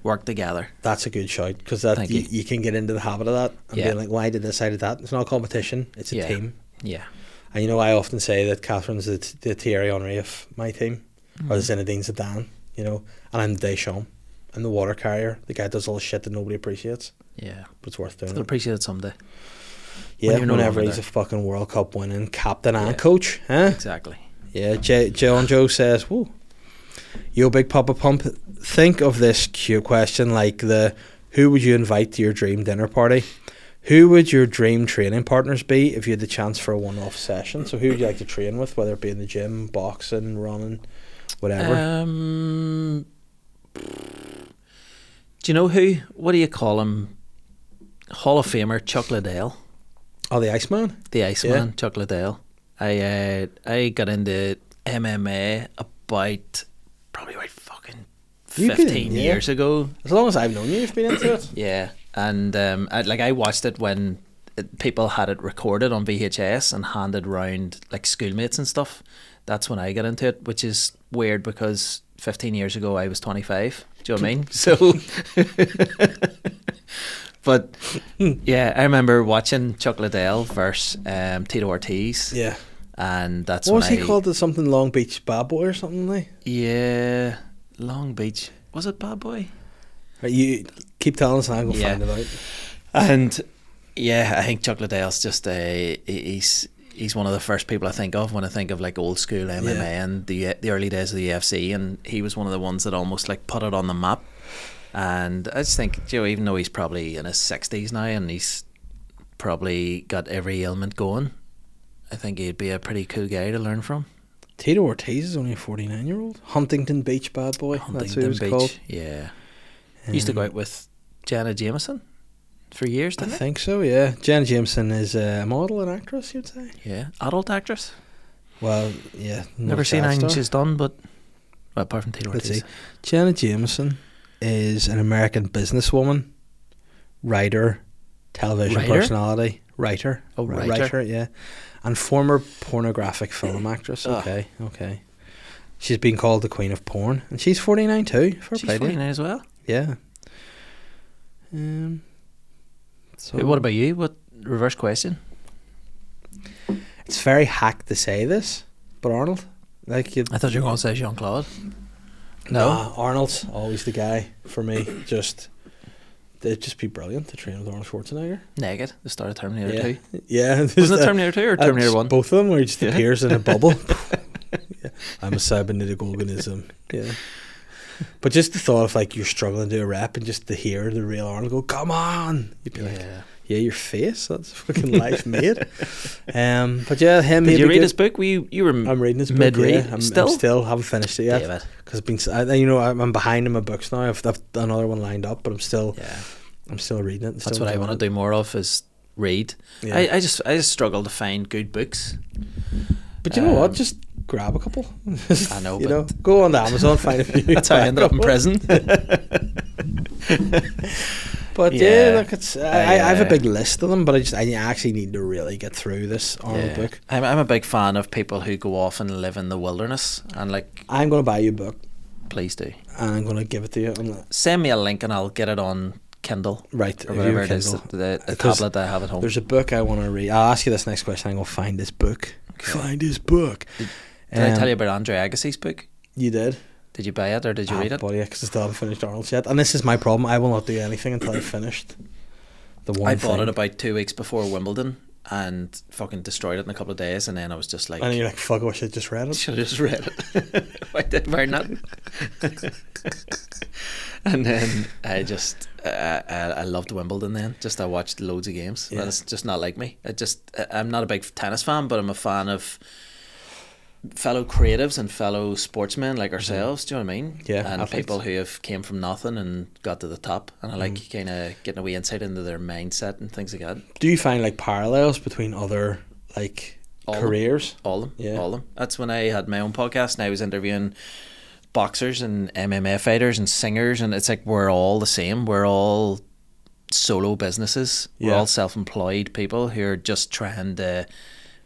work together. That's a good shout, because that Thank you can get into the habit of that and Yeah. being like, well, I did this, I did that. It's not a competition, it's a Yeah. team. Yeah. And you know, I often say that Catherine's the Thierry Henry of my team, or the Mm-hmm. Zinedine Zidane, you know, and I'm the Deschamps. I'm the water carrier. The guy does all the shit that nobody appreciates, Yeah. but it's worth doing They'll it. appreciate it someday. Yeah, you're no whenever longer he's a there. fucking World Cup winning captain Yeah. and coach, huh? Exactly. Yeah, John Joe says, whoa, yo, Big Papa Pump, think of this cute question like the, who would you invite to your dream dinner party? Who would your dream training partners be if you had the chance for a one-off session? So who would you like to train with, whether it be in the gym, boxing, running, whatever? Do you know who? What do you call him? Hall of Famer Chuck Liddell, Oh, the Iceman? the Iceman. Yeah. Chuck Liddell. I got into MMA about probably about fucking You've been in, 15 yeah. years ago. As long as I've known you, you've been into it. Yeah, and I watched it when people had it recorded on VHS and handed round like schoolmates and stuff. That's when I got into it, which is weird because 15 years ago I was 25. Do you know what I mean? So, but yeah, I remember watching Chuck Liddell versus Tito Ortiz. Yeah. And that's What was when he called? Something Long Beach Bad Boy or something like? Yeah, Long Beach. Was it Bad Boy? Right, you keep telling us and I'll go Yeah. find it out. And yeah, I think Chuck Liddell's just he's one of the first people I think of when I think of like old school MMA Yeah. and the early days of the UFC, and he was one of the ones that almost like put it on the map. And I just think, Joe, even though he's probably in his 60s now and he's probably got every ailment going, I think he'd be a pretty cool guy to learn from. Tito Ortiz is only a 49-year-old. Huntington Beach Bad Boy. That's who he was called. Yeah. He used to go out with Jenna Jameson for years, I didn't he? think so, yeah. Jen Jameson is a model and actress, you'd say. Yeah. Adult actress. Well, yeah. Never seen anything she's done, but well, apart from Tito Let's Ortiz. see. Jenna Jameson is an American businesswoman, writer, television Writer? personality, writer. Oh, writer. Yeah. And former pornographic film actress. Ah. Okay. She's been called the Queen of Porn, and she's 49 too. For She's 49 as well. Yeah. So What about you? What reverse question? it's very hack to say this, but Arnold, like you, I thought you were going to say Jean Claude. Nah, Arnold's always the guy for me. They'd just be brilliant to train with Arnold Schwarzenegger. Naked, the start of Terminator Yeah, 2. yeah. Wasn't it Terminator 2 or Terminator 1? Both of them, where he just Yeah. appears in a bubble. Yeah. I'm a cybernetic organism. Yeah. But just the thought of like you're struggling to do a rep and just to hear the real Arnold go, "Come on!" You'd be like, "Yeah, your face. That's fucking life made." But yeah, him. Did he'd you be read good. his book? You were I'm reading his book. mid-read Yeah. I'm still? still haven't finished it yet. David. Because I'm behind in my books now. I've another one lined up, but I'm still reading it. That's what I want to do more of is read. Yeah. I just struggle to find good books. But you know what? Just grab a couple. I know, you but know, go on to Amazon, find a few. that's how I ended up in prison. But Yeah. look, it's I have a big list of them, but I actually need to really get through this Arnold book. I'm a big fan of people who go off and live in the wilderness, and like, I'm going to buy you a book, please do. and I'm going to give it to you. Send me a link and I'll get it on Kindle. Right, Or if whatever you it is, Kindle. the Because tablet that I have at home. There's a book I want to read. I'll ask you this next question. I'm going to find this book. Okay. Find this book. Did I tell you about Andre Agassi's book? You did. Did you buy it or did you read it? Buddy, because I still haven't finished Arnold's yet. And this is my problem. I will not do anything until I've finished the one I bought thing. it about 2 weeks before Wimbledon and fucking destroyed it in a couple of days, and then I was just like, And you're like, fuck, I wish I'd just read it. should have just read it. Why did not? And then I just I loved Wimbledon. Then just I watched loads of games. Yeah. But it's just not like me. I'm not a big tennis fan, but I'm a fan of fellow creatives and fellow sportsmen like ourselves. Do you know what I mean? Yeah, and athletes. people who have came from nothing and got to the top. And I like kind of getting a wee insight into their mindset and things like that. Do you find like parallels between other like All of them. careers? All of them. Yeah. All of them. That's when I had my own podcast and I was interviewing boxers and MMA fighters and singers, and it's like we're all the same. We're all solo businesses. We're Yeah. all self-employed people who are just trying to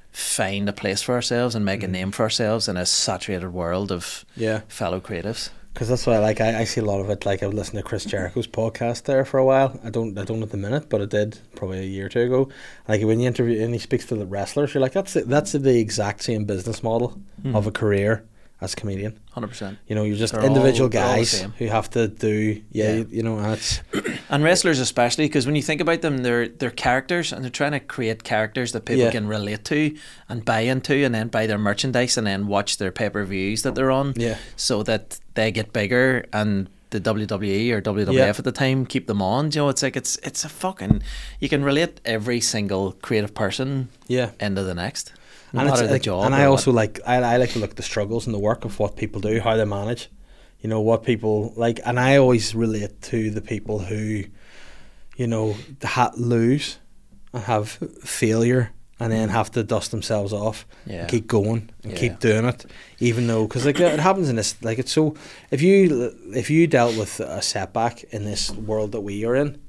find a place for ourselves and make a name for ourselves in a saturated world of Yeah. fellow creatives. Because that's why I see a lot of it. Like I would listen to Chris Jericho's podcast there for a while. I don't at the minute, but I did probably a year or two ago. Like when you interview and he speaks to the wrestlers, you're like, that's the exact same business model of a career as a comedian. 100%. You know, you're just They're individual all the guys same. who have to do you know, and it's And wrestlers especially, because when you think about them, they're characters, and they're trying to create characters that people Yeah. can relate to and buy into, and then buy their merchandise, and then watch their pay-per-views that they're on, Yeah. so that they get bigger, and the WWE or WWF Yeah. at the time keep them on. You know, it's like it's a fucking, you can relate every single creative person yeah. into the next, no And it's matter the like, job. and or I what. also like I like to look at the struggles and the work of what people do, how they manage. You know, what people like, and I always relate to the people who, you know, lose and have failure and then have to dust themselves off Yeah. and keep going and Yeah. keep doing it, even though, because like it happens in this, like it's so, if you dealt with a setback in this world that we are in,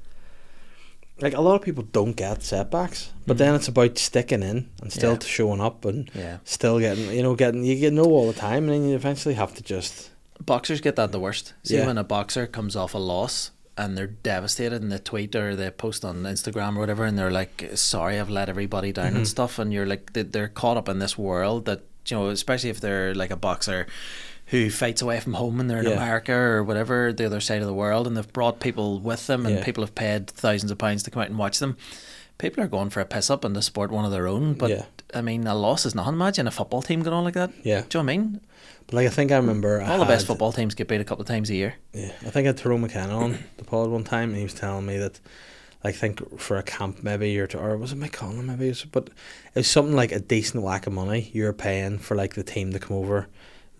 like a lot of people don't get setbacks, but then it's about sticking in and still Yeah. showing up and Yeah. still getting, you get no all the time, and then you eventually have to just Boxers get that the worst. See, Yeah. when a boxer comes off a loss and they're devastated, and they tweet or they post on Instagram or whatever, and they're like, sorry, I've let everybody down and stuff, and you're like, they're caught up in this world that, you know, especially if they're like a boxer who fights away from home and they're in Yeah. America or whatever, the other side of the world, and they've brought people with them, and Yeah. people have paid thousands of pounds to come out and watch them. People are going for a piss up in the sport one of their own, but Yeah. I mean, a loss is nothing. Imagine a football team going on like that. Yeah. Do you know what I mean? But like I think I remember All the best football teams get beat a couple of times a year. Yeah, I think I had Tyrone McKenna on the pod one time, and he was telling me that, like, I think for a camp maybe, or was it McConnell maybe? But it was something like a decent whack of money you're paying for like the team to come over,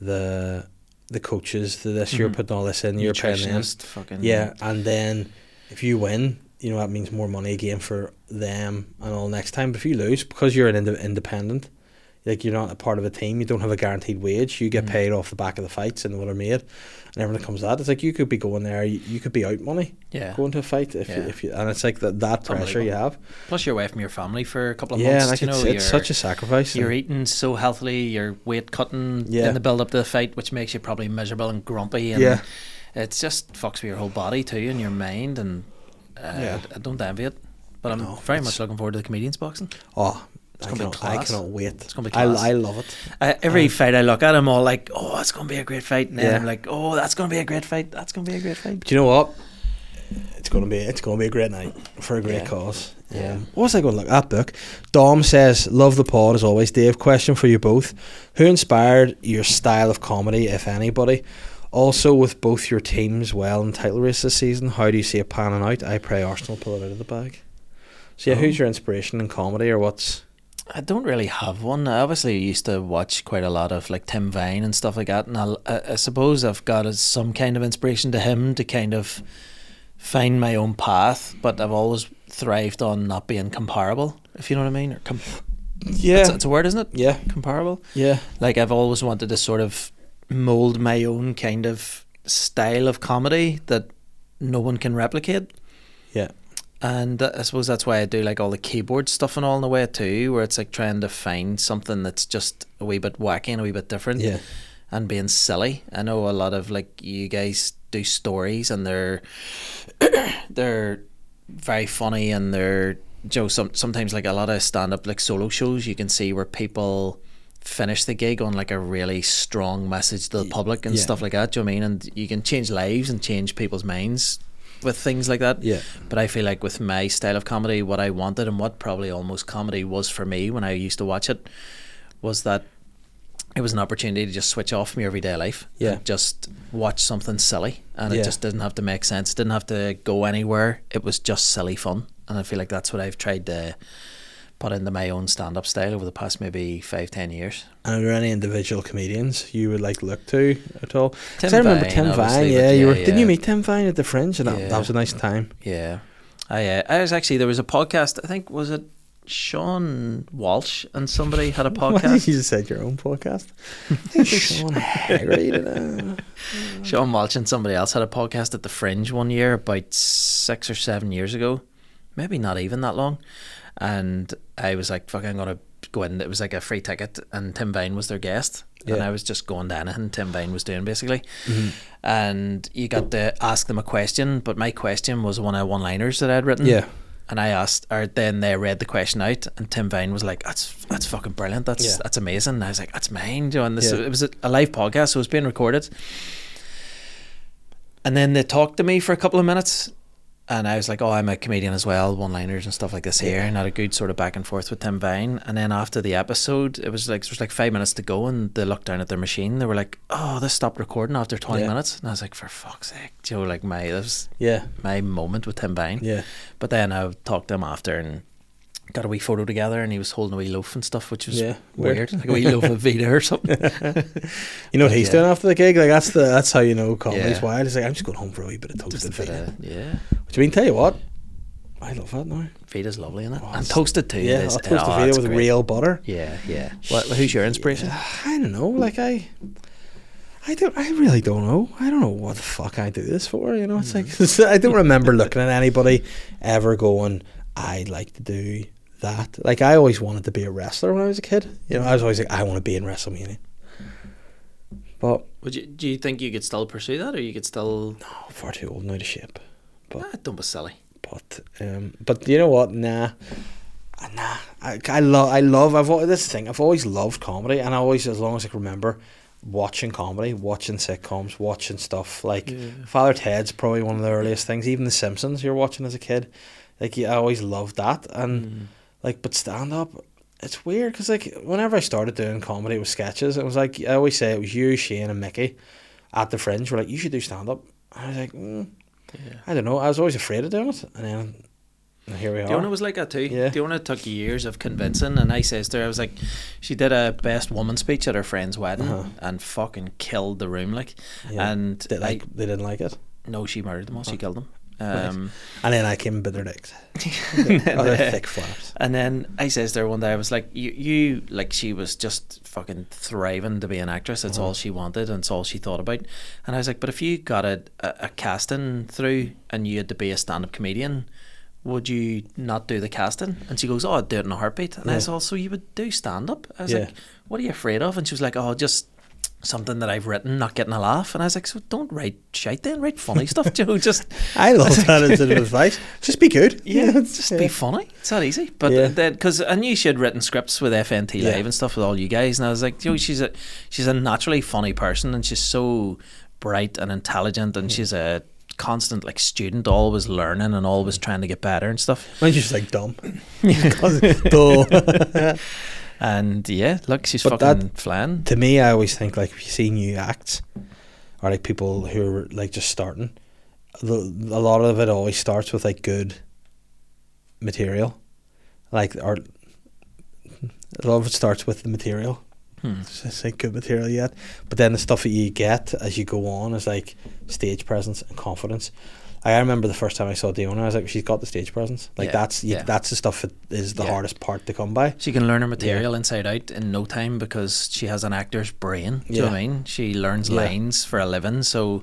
the coaches, you're putting all this in, you're paying them. Nutritionist, fucking Yeah, and then if you win, you know that means more money again for them and all next time. But if you lose, because you're an independent, like you're not a part of a team, you don't have a guaranteed wage. You get paid off the back of the fights and what are made, and everything comes to that. It's like you could be going there, you could be out money, Yeah. going to a fight if you, and it's like that pressure you have. Plus, you're away from your family for a couple of Yeah, months. like you know, it's such a sacrifice. You're and- eating so healthily, you're weight cutting Yeah. in the build up to the fight, which makes you probably miserable and grumpy, and Yeah. it just fucks with your whole body too and your mind, and Yeah. I don't envy it. But I'm No, very it's- much looking forward to the comedians boxing. Oh, It's gonna be I class. cannot wait. It's gonna be I class. love it. Every fight I look at, I'm all like, "Oh, it's gonna be a great fight," and then Yeah. I'm like, "Oh, that's gonna be a great fight. That's gonna be a great fight." Do you know what? It's gonna be a great night for a great Yeah. cause. Yeah. What was I going to look at? Book. Dom says, "Love the pod as always." Dave, question for you both: who inspired your style of comedy, if anybody? Also, with both your teams well in title race this season, how do you see it panning out? I pray Arsenal pull it out of the bag. So yeah, who's your inspiration in comedy, or what's? I don't really have one. I obviously used to watch quite a lot of like Tim Vine and stuff like that, and I suppose I've got some kind of inspiration to him to kind of find my own path, but I've always thrived on not being comparable, if you know what I mean. Or Yeah, it's a word, isn't it? yeah, Comparable. yeah, Like I've always wanted to sort of mold my own kind of style of comedy that no one can replicate. yeah, And I suppose that's why I do like all the keyboard stuff and all in the way too, where it's like trying to find something that's just a wee bit wacky and a wee bit different, yeah, and being silly. I know a lot of like you guys do stories, and they're they're very funny, and they're, you know, sometimes like a lot of stand up like solo shows you can see where people finish the gig on like a really strong message to the public and yeah. stuff like that. Do you know what I mean? And you can change lives and change people's minds with things like that. yeah, But I feel like with my style of comedy, what I wanted and what probably almost comedy was for me when I used to watch it, was that it was an opportunity to just switch off from your everyday life. Yeah. And just watch something silly, and Yeah. it just didn't have to make sense, didn't have to go anywhere. It was just silly fun. And I feel like that's what I've tried to put into my own stand-up style over the past maybe 5-10 years. And are there any individual comedians you would like look to at all? 'Cause Tim I remember Vine, Tim Vine. obviously, Yeah, but you yeah, were. Didn't yeah. you meet Tim Vine at the Fringe? And Yeah. that was a nice time. Yeah. I was actually, there was a podcast, I think, was it Sean Walsh and somebody had a Why podcast? did you just said your own podcast? Sean Haggerty. Sean Walsh and somebody else had a podcast at the Fringe one year about 6 or 7 years ago, maybe not even that long. And I was like, fuck, I'm going to go in. It was like a free ticket, and Tim Vine was their guest, and I was just going to anything Tim Vine was doing basically. And you got to ask them a question, but my question was one of one-liners that I'd written. Yeah. And I asked, or then they read the question out, and Tim Vine was like, "That's fucking brilliant. That's amazing." And I was like, "That's mine." You know, and it was a live podcast, so it was being recorded. And then they talked to me for a couple of minutes, and I was like, "Oh, I'm a comedian as well, one-liners and stuff like this here," and had a good sort of back and forth with Tim Vine. And then after the episode, it was like 5 minutes to go, and they looked down at their machine. They were like, "Oh, this stopped recording after 20 minutes." And I was like, "For fuck's sake," you know, like that was my moment with Tim Vine. Yeah. But then I talked to him after and got a wee photo together, and he was holding a wee loaf and stuff, which was weird, like a wee loaf of Vita or something. You know what he's doing after the gig? Like that's how you know comedy's wild. He's like, "I'm just going home for a wee bit of toasted Vita." Which I mean, tell you what, I love that now. Vita's lovely, isn't it? And toasted too. Yeah, toasted Vita with real butter. Yeah. Who's your inspiration? I don't know. Like I really don't know. I don't know what the fuck I do this for. You know, it's like I don't remember looking at anybody ever going, "I'd like to do that." Like I always wanted to be a wrestler when I was a kid. You know, I was always like, I want to be in WrestleMania. But do you think you could still pursue that, or you could still? No, far too old and out of shape. But don't be silly. But you know what? Nah. I love. I've always loved comedy, and I always, as long as I can remember, watching comedy, watching sitcoms, watching stuff like Father Ted's probably one of the earliest things. Even The Simpsons, you're watching as a kid. Like I always loved that, and like, but stand up, it's weird because like whenever I started doing comedy with sketches, it was like I always say it was you, Shane, and Mickey at the Fringe were like, "You should do stand up." I was like, I don't know. I was always afraid of doing it, and then here we are. Diona was like that too. Yeah. Diona took years of convincing, and I says to her, I was like, she did a best woman speech at her friend's wedding and fucking killed the room, like. And they didn't like it. No, she murdered them all. She killed them. And then I came with their dicks. Other thick flaps. And then I says to her one day, I was like, you like, she was just fucking thriving to be an actress. It's all she wanted, and it's all she thought about. And I was like, but if you got a casting through and you had to be a stand-up comedian, would you not do the casting? And she goes, "Oh, I'd do it in a heartbeat." And I was also, you would do stand-up? I was like, what are you afraid of? And she was like, "Oh, just something that I've written, not getting a laugh." And I was like, "So don't write shite then, write funny stuff, Joe." Just I love that as advice. Just be good. Just be funny. It's that easy. But then, because I knew she had written scripts with FNT Live and stuff with all you guys, and I was like, Joe, she's a naturally funny person, and she's so bright and intelligent, and she's a constant like student, always learning and always trying to get better and stuff. Mine's just like dumb. Dull. And look, she's fucking flying. To me, I always think like if you see new acts or like people who are like just starting, a lot of it always starts with like good material, like, or a lot of it starts with the material. It's like good material yet, but then the stuff that you get as you go on is like stage presence and confidence. I remember the first time I saw Diona, I was like, she's got the stage presence. Like that's the stuff that is the hardest part to come by. She can learn her material inside out in no time because she has an actor's brain. Do you know what I mean? She learns lines for a living, so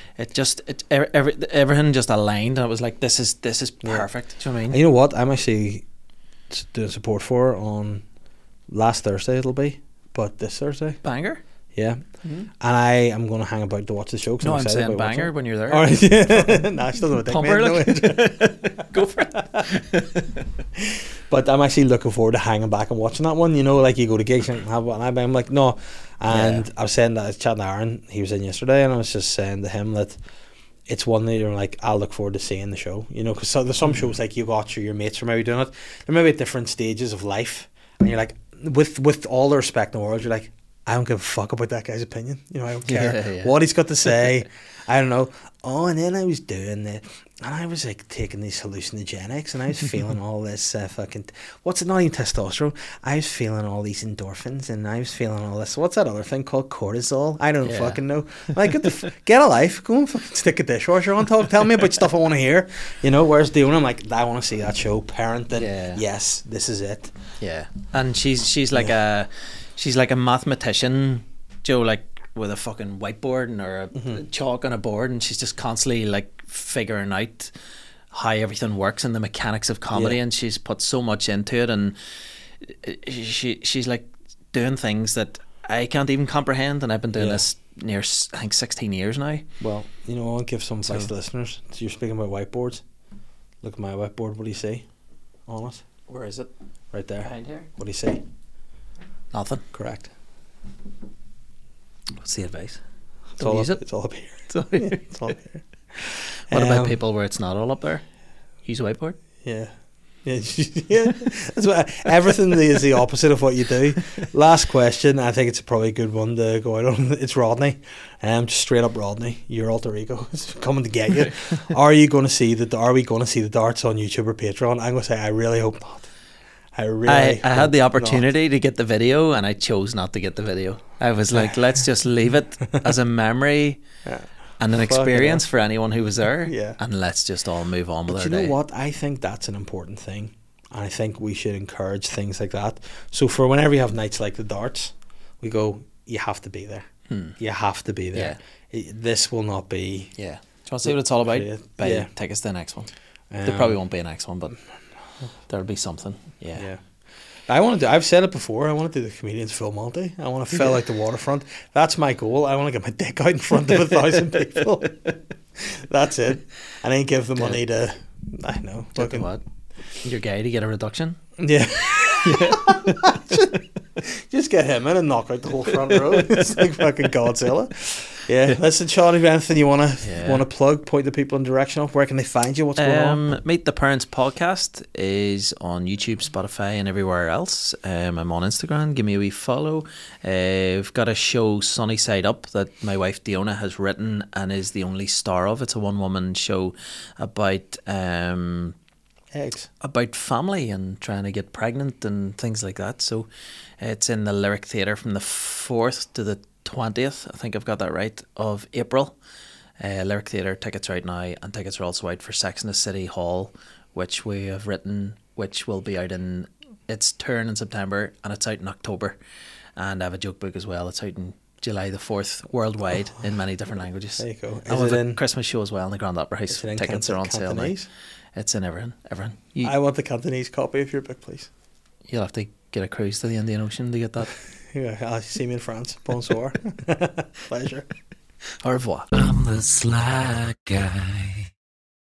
everything just aligned, and it was like, this is perfect. Do you know what I mean? And you know what? I'm actually doing support for her on last Thursday. It'll be, but this Thursday. Banger. Yeah. And I am going to hang about to watch the show. No, I'm saying banger when you're there. All right. Nah, she doesn't have a dick, like. Go for it. But I'm actually looking forward to hanging back and watching that one. You know, like you go to gigs and have one. I'm like, no. And I was saying that I was chatting to Aaron. He was in yesterday, and I was just saying to him that it's one that you're like, I'll look forward to seeing the show. You know, because there's some shows like you got your mates are maybe doing it. They're maybe at different stages of life, and you're like, with all the respect in the world, you're like, I don't give a fuck about that guy's opinion. You know, I don't care what he's got to say. I don't know. Oh, and then I was doing it, and I was like taking these hallucinogenics, and I was feeling all this fucking, what's it, not even testosterone. I was feeling all these endorphins, and I was feeling all this, what's that other thing called, cortisol? I don't fucking know. Like, get a life. Go and fucking stick a dishwasher on. Tell me about stuff I want to hear. You know, whereas Diona, I'm like, I want to see that show. Parenting. Yes, this is it. Yeah, and she's like a. She's like a mathematician, Joe, like with a fucking whiteboard or a chalk on a board, and she's just constantly like figuring out how everything works and the mechanics of comedy, and she's put so much into it, and she's like doing things that I can't even comprehend, and I've been doing this near, I think, 16 years now. Well, you know, I'll give some advice to listeners. So you're speaking about whiteboards. Look at my whiteboard. What do you see on it? Where is it? Right there. Behind here. What do you see? Nothing. Correct. What's the advice? Don't use it. It's all up here. It's all here. It's all here. What about people where it's not all up there? Use a whiteboard. Yeah. Yeah. That's what, everything is the opposite of what you do. Last question. I think it's probably a good one to go out on. It's Rodney. Just straight up Rodney. Your alter ego is coming to get you. Are we going to see the darts on YouTube or Patreon? I'm going to say I really hope not. I had the opportunity to get the video, and I chose not to get the video. I was like, let's just leave it as a memory and an experience for anyone who was there. Yeah. And let's just all move on with our day. You know what? I think that's an important thing. And I think we should encourage things like that. So for whenever you have nights like the darts, we go, you have to be there. You have to be there. This will not be... Yeah. Do you want to see what it's all about? Buy tickets to the next one. There probably won't be a next one, but there'll be something. Yeah. I've said it before, I want to do the Comedians Full Monty. I want to fill out the waterfront. That's my goal. I want to get my dick out in front of 1,000 people. That's it. And then give the money to, I don't know. Fucking what? Your guy to get a reduction? Yeah. Just get him in and knock out the whole front row. It's like fucking Godzilla. Yeah. Listen, Sean, if anything you want to plug, point the people in direction of, where can they find you? What's going on? Meet the Parents podcast is on YouTube, Spotify, and everywhere else. I'm on Instagram. Give me a wee follow. We've got a show, Sunny Side Up, that my wife Diona has written and is the only star of. It's a one-woman show about eggs, about family and trying to get pregnant and things like that. So it's in the Lyric Theatre from the 4th to the 20th, I think I've got that right, of April. Lyric Theatre tickets right now, and tickets are also out for Sex and the City Hall, which we have written, which will be out in its turn in September, and it's out in October. And I have a joke book as well. It's out in July the 4th worldwide in many different languages. There you go. And with a Christmas show as well in the Grand Opera House. Tickets are on sale now. It's in everyone. I want the Cantonese copy of your book, please. You'll have to get a cruise to the Indian Ocean to get that. Yeah, see me in France. Bonsoir. Pleasure. Au revoir. I'm the sly guy.